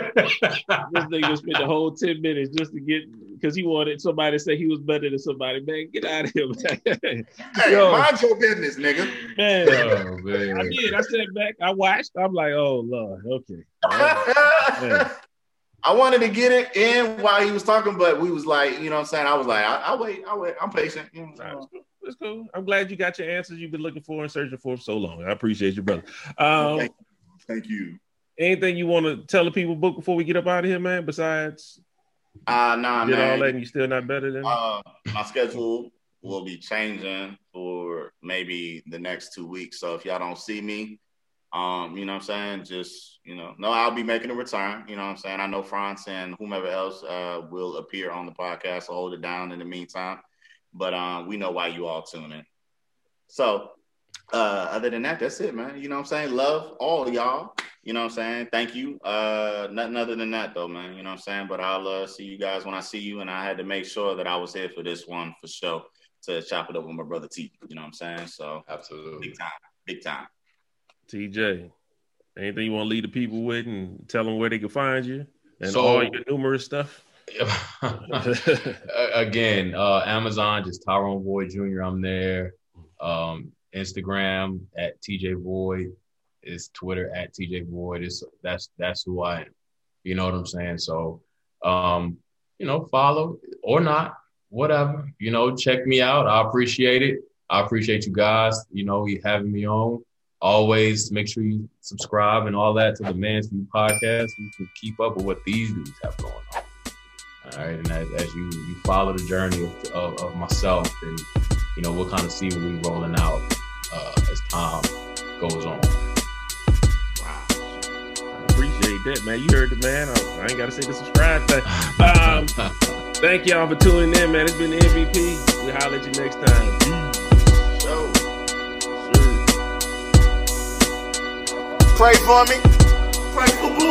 nigga spent the whole ten minutes just to get because he wanted somebody to say he was better than somebody. Man, get out of here, man. Hey, Yo, mind your business, nigga. Man, oh, man. I did. I sat back. I watched. I'm like, oh Lord, okay. Oh, I wanted to get it in while he was talking, but we was like, you know what I'm saying? I was like, I, I'll wait. I'll wait. I'm patient. You know, It's cool. I'm glad you got your answers you've been looking for and searching for for so long. I appreciate you, brother. Um, Thank you. Thank you. Anything you want to tell the people, Book, before we get up out of here, man? Besides, uh, nah, did man. all that and you still not better than me? Uh, my schedule will be changing for maybe the next two weeks. So if y'all don't see me, um, you know what I'm saying? Just, you know, no, I'll be making a return. You know what I'm saying? I know Franz and whomever else uh, will appear on the podcast. So hold it down in the meantime. But um, we know why you all tune in. So Uh, other than that, that's it, man. You know what I'm saying? Love all y'all. You know what I'm saying? Thank you. Uh, nothing other than that, though, man. You know what I'm saying? But I'll uh, see you guys when I see you. And I had to make sure that I was here for this one for sure to chop it up with my brother T. You know what I'm saying? So, absolutely. Big time. Big time. T J, anything you want to lead the people with and tell them where they can find you and so, all your numerous stuff? Again, uh, Amazon, just Tyrone Void Junior I'm there. Um, Instagram at T J Void. It's Twitter at T J Void. It's that's that's who I am. You know what I'm saying? So, um, you know, follow or not, whatever. You know, check me out. I appreciate it. I appreciate you guys. You know, you having me on. Always make sure you subscribe and all that to the Man's View podcast. You can keep up with what these dudes have going on. All right, and as, as you you follow the journey of, of, of myself, and you know we'll kind of see what we rolling out uh, as time goes on. Appreciate that, man. You heard the man. I, I ain't got to say the subscribe thing. Um, thank y'all for tuning in, man. It's been the M V P. We'll holler at you next time. So, pray for me. Pray for me.